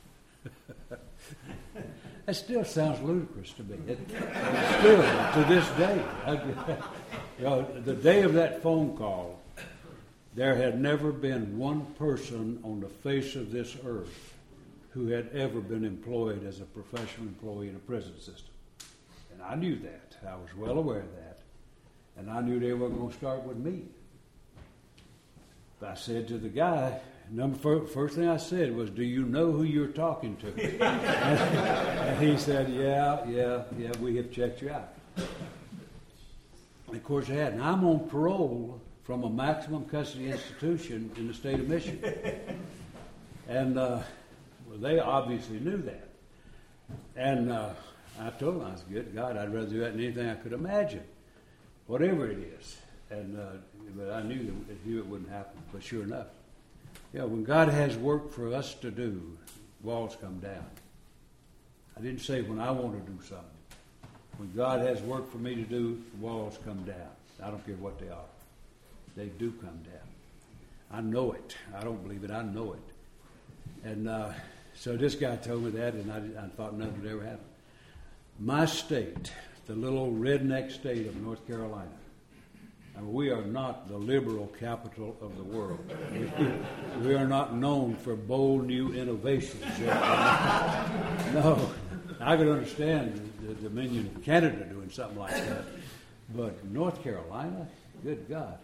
That still sounds ludicrous to me. It still, to this day. The day of that phone call, there had never been one person on the face of this earth who had ever been employed as a professional employee in a prison system. And I knew that. I was well aware of that. And I knew they were going to start with me. But I said to the guy, first thing I said was, do you know who you're talking to? And he said, yeah, we have checked you out. And of course I had. And I'm on parole from a maximum custody institution in the state of Michigan. And they obviously knew that. And I told them, I was good God, I'd rather do that than anything I could imagine, whatever it is. And but I knew it wouldn't happen. But sure enough, when God has work for us to do, walls come down. I didn't say when I want to do something. When God has work for me to do, the walls come down. I don't care what they are. They do come down. I know it. I don't believe it. I know it. And so this guy told me that, and I thought nothing would ever happen. My state, the little redneck state of North Carolina, and we are not the liberal capital of the world. We are not known for bold new innovations. No, I could understand the Dominion of Canada doing something like that, but North Carolina, good God.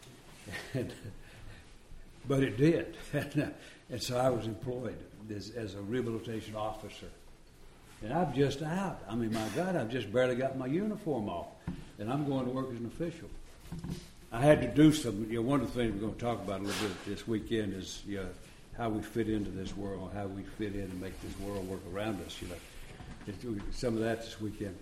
But it did. And so I was employed as a rehabilitation officer. And I'm just out. I mean, my God, I've just barely got my uniform off. And I'm going to work as an official. I had to do something. One of the things we're going to talk about a little bit this weekend is how we fit into this world, how we fit in and make this world work around us. Some of that this weekend.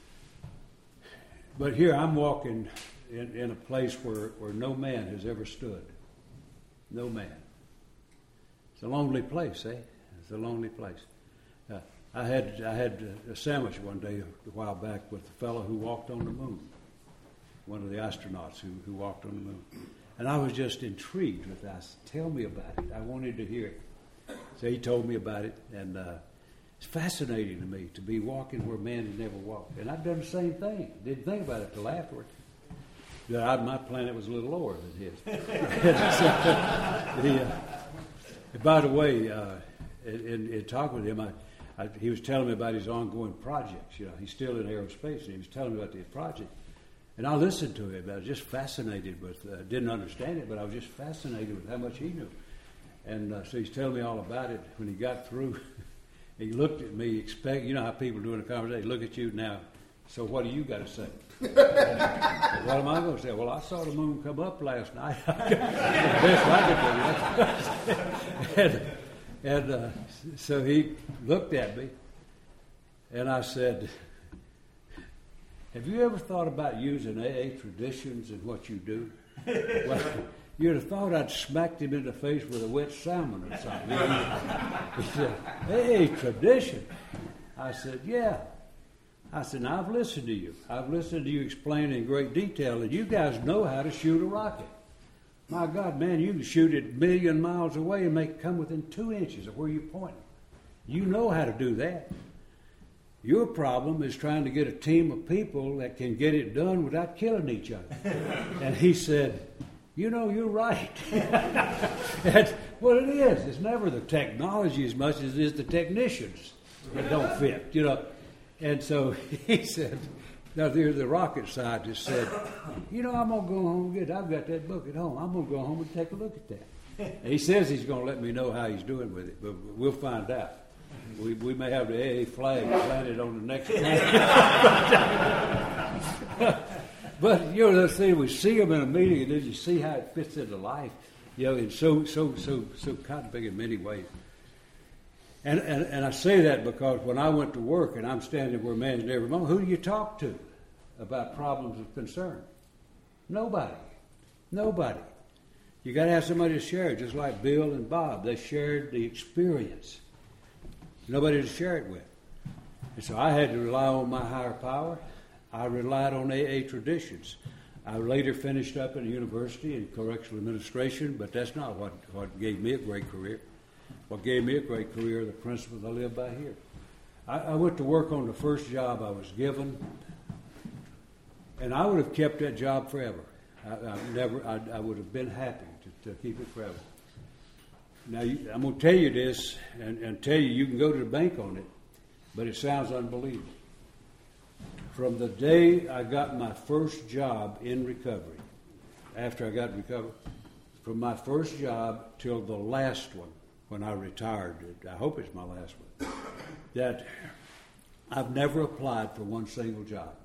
But here I'm walking in a place where no man has ever stood. No man. It's a lonely place, eh? It's a lonely place. I had a sandwich one day a while back with a fellow who walked on the moon, one of the astronauts who walked on the moon. And I was just intrigued with that. I said, tell me about it. I wanted to hear it. So he told me about it, and it's fascinating to me to be walking where man had never walked. And I've done the same thing. Didn't think about it till afterwards. My planet was a little lower than his. By the way, in talking with him, he was telling me about his ongoing projects. He's still in aerospace, and he was telling me about this project. And I listened to him. I was just fascinated with, didn't understand it, but I was just fascinated with how much he knew. And so he's telling me all about it. When he got through, he looked at me, you know how people do in a conversation, look at you now, so what do you got to say? What am I going to say? Well, I saw the moon come up last night. Best I could do. And so he looked at me, and I said, have you ever thought about using AA traditions in what you do? Well, you'd have thought I'd smacked him in the face with a wet salmon or something. He said, AA tradition? I said, yeah. I said, now I've listened to you. I've listened to you explain in great detail that you guys know how to shoot a rocket. My God, man, you can shoot it a million miles away and make it come within 2 inches of where you're pointing. You know how to do that. Your problem is trying to get a team of people that can get it done without killing each other. And he said, you're right. That's what it is. It's never the technology as much as it is the technicians that don't fit, And so he said, Now, there's the rocket scientist said, I'm going to go home and I've got that book at home. I'm going to go home and take a look at that. And he says he's going to let me know how he's doing with it, but we'll find out. We may have the AA flag planted on the next planet. But, let's say we see them in a meeting, and then you see how it fits into life, and so kind of big in many ways. And I say that because when I went to work and I'm standing where man's never moment, who do you talk to about problems of concern? Nobody. You got to have somebody to share it, just like Bill and Bob. They shared the experience. Nobody to share it with. And so I had to rely on my higher power. I relied on AA traditions. I later finished up in a university in correctional administration, but that's not what gave me a great career. What gave me a great career are the principles I live by here. I went to work on the first job I was given, and I would have kept that job forever. I would have been happy to keep it forever. Now, I'm going to tell you this and tell you can go to the bank on it, but it sounds unbelievable. From the day I got my first job in recovery, after I got in recovery, from my first job till the last one, when I retired, I hope it's my last one, that I've never applied for one single job.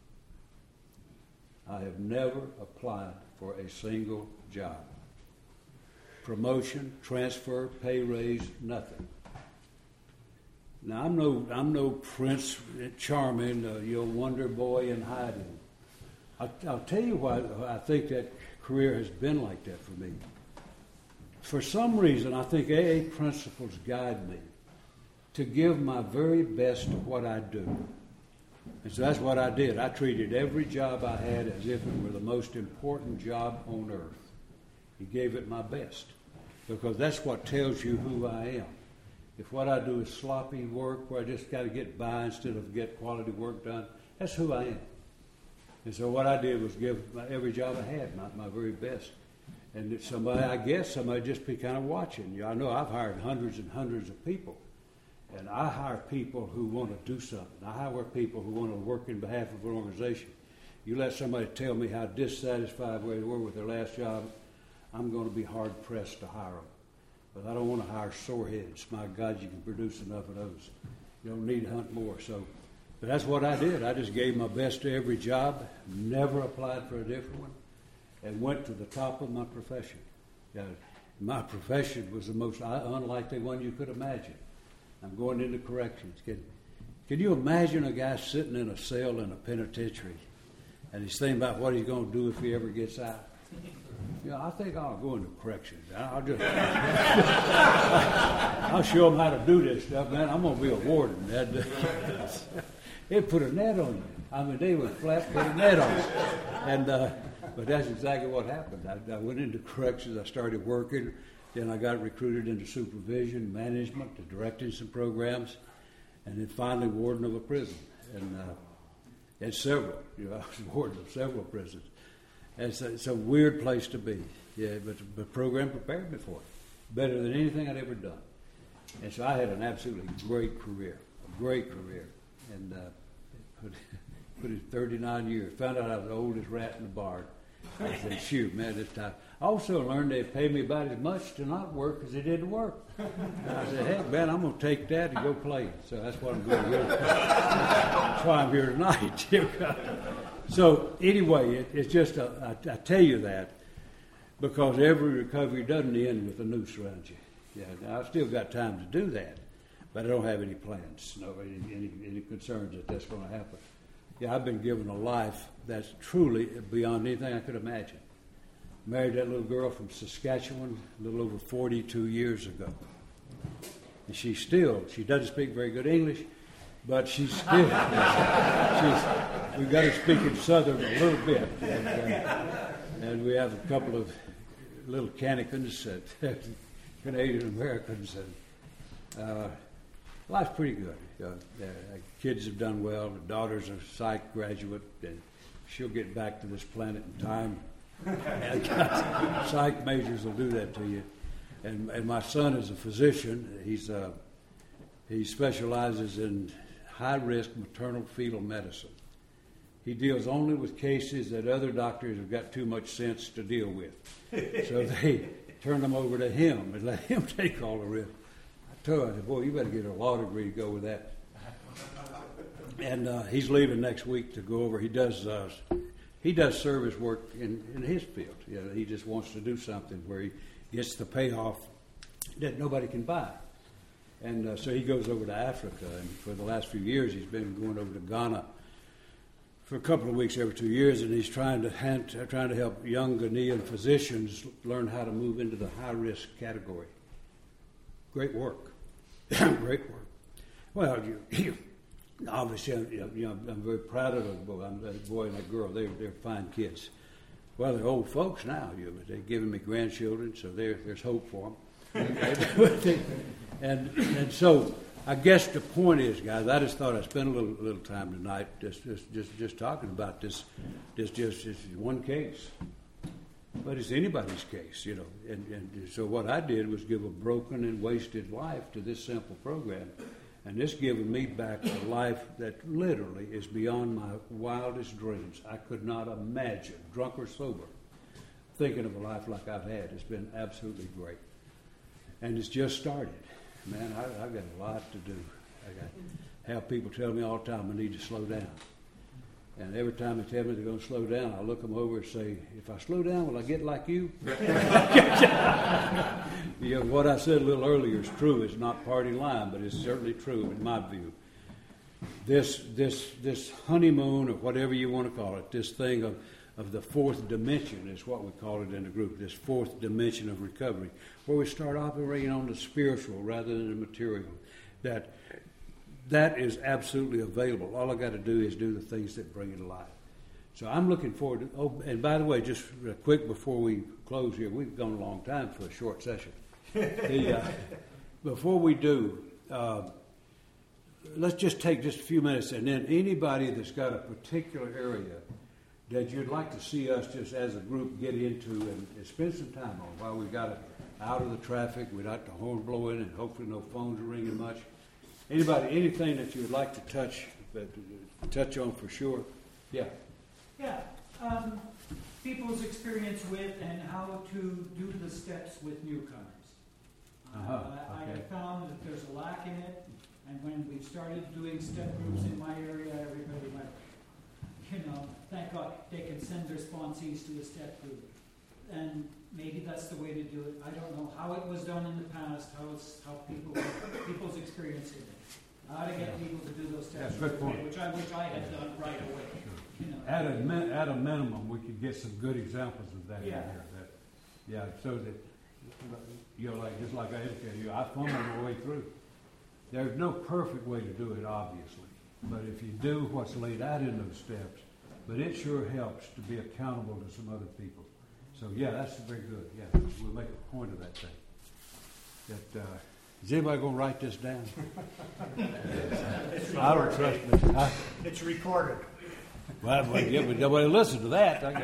I have never applied for a single job. Promotion, transfer, pay raise, nothing. Now, I'm no Prince Charming, wonder boy in hiding. I'll tell you why I think that career has been like that for me. For some reason, I think AA principles guide me to give my very best to what I do. And so that's what I did. I treated every job I had as if it were the most important job on earth. He gave it my best, because that's what tells you who I am. If what I do is sloppy work where I just got to get by instead of get quality work done, that's who I am. And so what I did was give every job I had my very best. And somebody just be kind of watching. I know I've hired hundreds and hundreds of people. And I hire people who want to do something. I hire people who want to work in behalf of an organization. You let somebody tell me how dissatisfied they were with their last job, I'm going to be hard-pressed to hire them. But I don't want to hire soreheads. My God, you can produce enough of those. You don't need to hunt more. But that's what I did. I just gave my best to every job, never applied for a different one, and went to the top of my profession. My profession was the most unlikely one you could imagine. I'm going into corrections. Can you imagine a guy sitting in a cell in a penitentiary and he's thinking about what he's going to do if he ever gets out? I think I'll go into corrections. I'll show them how to do this stuff, man. I'm going to be a warden. They'd put a net on you. I mean, they would flat put a net on you. But that's exactly what happened. I went into corrections. I started working. Then I got recruited into supervision, management, to directing some programs, and then finally warden of a prison. And several. I was warden of several prisons. And it's a weird place to be. Yeah, but the program prepared me for it. Better than anything I'd ever done. And so I had an absolutely great career. And put in 39 years. Found out I was the oldest rat in the barn. I said, shoot, man, this time. I also learned they'd pay me about as much to not work as they did to work. And I said, heck, man, I'm going to take that and go play. So that's what I'm doing here. That's why I'm here tonight. So anyway, it's just, I tell you that because every recovery doesn't end with a noose around you. Yeah, now, I've still got time to do that, but I don't have any plans, any concerns that that's going to happen. Yeah, I've been given a life that's truly beyond anything I could imagine. Married that little girl from Saskatchewan a little over 42 years ago. And she doesn't speak very good English, but she's still, we've got her speaking Southern a little bit. And we have a couple of little Canadians, Canadian Americans, and life's pretty good. Kids have done well. The daughter's a psych graduate, and she'll get back to this planet in time. Psych majors will do that to you. And my son is a physician. He specializes in high-risk maternal fetal medicine. he deals only with cases that other doctors have got too much sense to deal with. So they turn them over to him and let him take all the risk. I told him, I said, boy, you better get a law degree to go with that. And he's leaving next week to go over. He does service work in his field. You know, he just wants to do something where he gets the payoff that nobody can buy. And so he goes over to Africa, and for the last few years he's been going over to Ghana for a couple of weeks every 2 years, and he's trying to help young Ghanaian physicians learn how to move into the high-risk category. Great work. Great work. Well, obviously, I'm very proud of them. That boy and that girl, they're fine kids. Well, they're old folks now. They're giving me grandchildren, so there's hope for them. and so I guess the point is, guys, I just thought I'd spend a little time tonight just talking about this one case. But it's anybody's case, you know. And so what I did was give a broken and wasted life to this simple program. And this given me back a life that literally is beyond my wildest dreams. I could not imagine, drunk or sober, thinking of a life like I've had. It's been absolutely great. And it's just started. Man, I've got a lot to do. I have people tell me all the time I need to slow down. And every time they tell me they're going to slow down, I look them over and say, if I slow down, will I get like you? You know, what I said a little earlier is true. It's not party line, but it's certainly true in my view. This honeymoon, or whatever you want to call it, this thing of the fourth dimension is what we call it in the group, this fourth dimension of recovery, where we start operating on the spiritual rather than the material. That is absolutely available. All I got to do is do the things that bring it alive. So I'm looking forward to. Oh, and by the way, just quick before we close here, we've gone a long time for a short session. Before we do, let's just take just a few minutes, and then anybody that's got a particular area that you'd like to see us just as a group get into and spend some time on while we got it out of the traffic, we got the horn blowing, and hopefully no phones are ringing much. Anybody, anything that you would like to touch on for sure? Yeah. Yeah. People's experience with and how to do the steps with newcomers. I have found that there's a lack in it, and when we started doing step groups in my area, everybody went, thank God they can send their sponsees to a step group. And maybe that's the way to do it. I don't know how it was done in the past, how people's experience in it. How to get people to do those steps, good point. which I had done right away. At a minimum, we could get some good examples of that in here. So that just like I indicated, I fumbled my way through. There's no perfect way to do it, obviously, but if you do what's laid out in those steps, but it sure helps to be accountable to some other people. So that's very good. Yeah, we'll make a point of that thing. Is anybody going to write this down? I don't trust me. It's recorded. Well, but nobody listen to that. I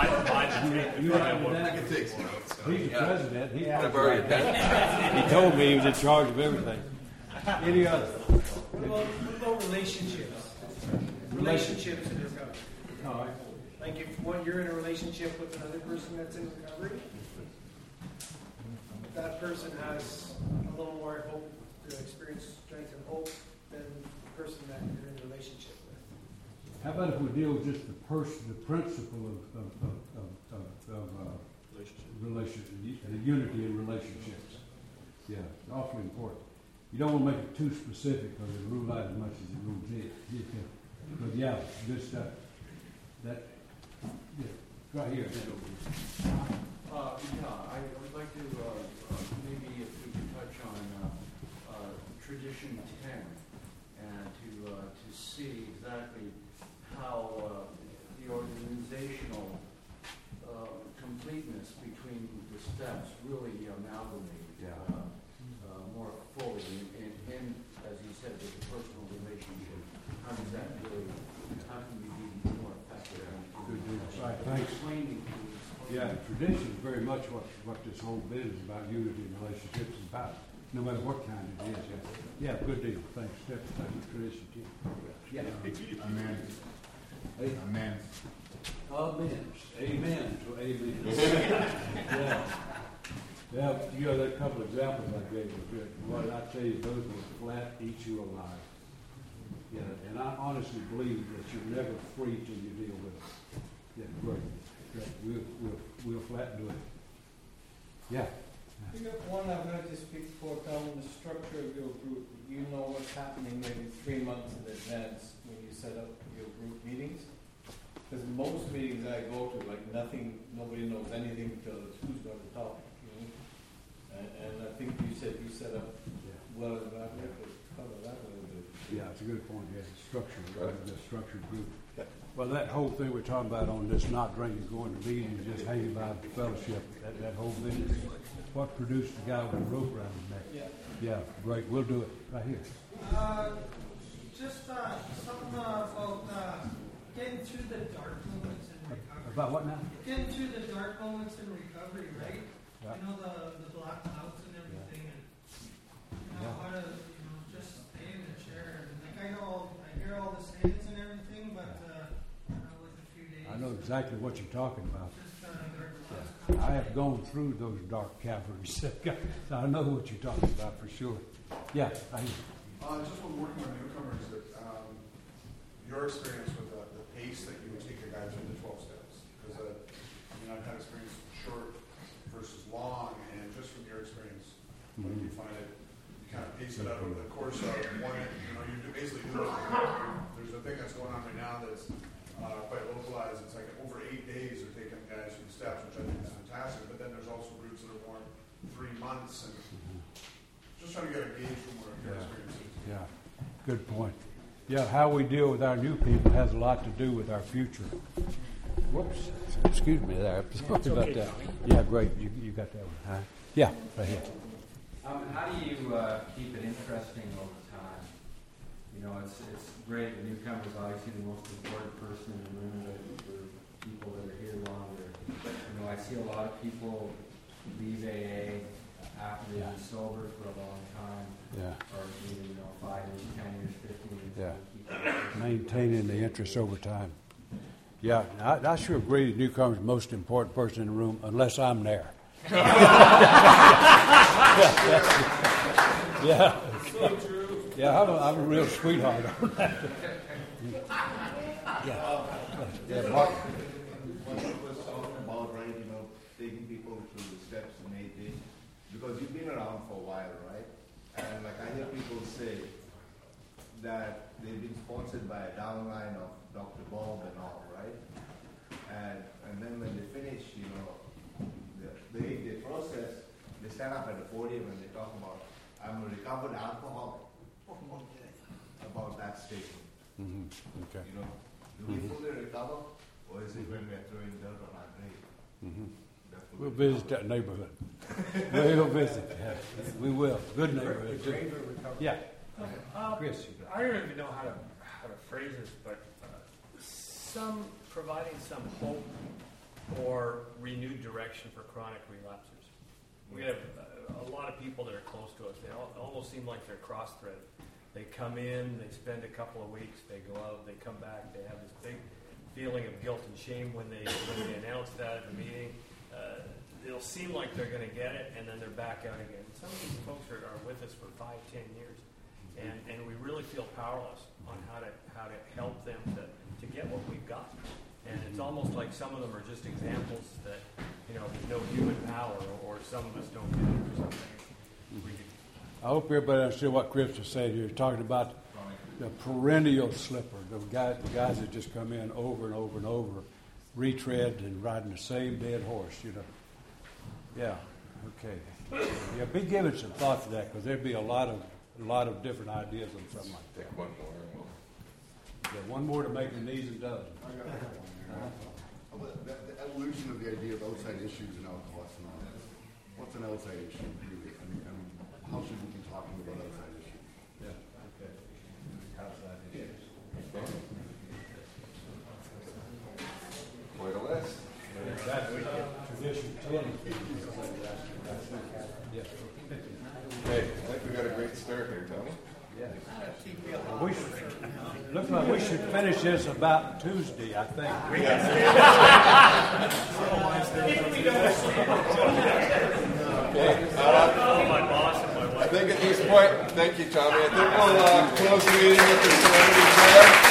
can take some notes. He's the president. He He told me he was in charge of everything. Any other? What about relationships? Relationships in recovery. All right. Like if you're in a relationship with another person that's in recovery, that person has a little more hope to experience strength and hope than the person that you're in a relationship with. How about if we deal with just the principle of relationship, the unity in relationships? Yeah, it's awfully important. You don't want to make it too specific because it rules out as much as it rules in. But good stuff. Right here. I would like to maybe if we could touch on Tradition 10 and to see exactly how the organizational completeness between the steps really amalgamated more fully and as you said, with the personal relationship. How does that really? How can we be more effective? Right, thanks. Tradition is very much what this whole business about unity and relationships is about, no matter what kind it is. Yeah, good deal. Thanks. Tradition. Yeah. Amen. Amen. Amen. Amen. So amen. Yeah. Yeah, you know, that couple of examples I gave were good. What I tell you, those were flat, eat you alive. Yeah, and I honestly believe that you're never free till you deal with it. Yeah, great. We'll flat do it. Yeah. One, I've heard you speak for telling the structure of your group. You know what's happening maybe 3 months in advance when you set up your group meetings. Because most meetings I go to, like nobody knows anything until it's who's going to talk. You know? And I think you said you set up well enough to cover that a little bit. Yeah, it's a good point. Yeah, the structured group. Well, that whole thing we're talking about on this not drinking, going to meetings, just hanging by the fellowship, that whole thing is what produced the guy with the rope around his neck. Yeah, great. We'll do it right here. Just something about getting through the dark moments in recovery. About what now? Getting through the dark moments in recovery, right? Yeah. You know, the black clouds and everything, and you know, how to, just stay in the chair. And like I hear all the sayings and everything, but with a few days. I know exactly what you're talking about. Just dark clouds. I have gone through those dark caverns. So I know what you're talking about for sure. Yeah, just when working with newcomers, that your experience with the pace that you would take a guy through the 12 steps, because I've had experience short versus long, and just from your experience, when you find it, you kind of pace it out over the course of one. You basically do it. There's a thing that's going on right now that's quite localized. It's like over 8 days they're taking guys through the steps, which I think is fantastic. But then there's also groups that are more 3 months, and just trying to get a gauge from where your experience is. Yeah, good point. Yeah, how we deal with our new people has a lot to do with our future. Whoops, excuse me there. Sorry about that. Yeah, great. You got that one. Huh? Yeah, right here. How do you keep it interesting over time? It's great. The newcomer is obviously the most important person in the room, but for people that are here longer, I see a lot of people leave AA after they've been sober for a long time, or even 5 years, 10 years, 15 years. Yeah, maintaining the interest over time. Yeah, I sure agree that newcomer's the most important person in the room, unless I'm there. Yeah. So true. Yeah, I'm a real sweetheart on that. Yeah, Mark. What was talking about, right? Taking people through the steps in 8 days, because you've been around for a while, right? And like I hear people say that they've been sponsored by a downline of Dr. Bob and all, right? And then when they finish, the 8-day process, they stand up at the podium and they talk about, I'm a recovered alcoholic. About that statement. Mm-hmm. Okay. Do we fully recover, or is it when we're throwing dirt on our grave? Mm-hmm. We'll visit that neighborhood. We'll visit. Yeah. We will. Good neighborhood. Yeah. Chris, I don't even know how to phrase this, but providing some hope or renewed direction for chronic relapsers. We have a lot of people that are close to us. They almost seem like they're cross-threaded. They come in, they spend a couple of weeks, they go out, they come back, they have this big feeling of guilt and shame when they announce that at the meeting. It'll seem like they're going to get it, and then they're back out again. Some of these folks are with us for 5, 10 years, and we really feel powerless on how to help them to get what we've got. And it's almost like some of them are just examples that, there's no human power, or some of us don't get it or something. I hope everybody understood what Chris was saying. You're talking about the perennial slipper, the guys that just come in over and over and over, retread and riding the same dead horse, Yeah, okay. Yeah, be giving some thought to that, because there'd be a lot of different ideas on something like that. Take one more. Yeah, one more to make an easy dozen. The evolution of the idea of outside issues and alcoholics and all that. What's an outside issue, really? I mean, how should we be talking about outside issues? Yeah. Okay. Outside issues. Quite a list. That's tradition 10. Hey, I think we got a great start here, Tony. Looks like we should finish this about Tuesday, I think. I think at this point, thank you, Tommy. I think we'll close the meeting with the serenity prayer.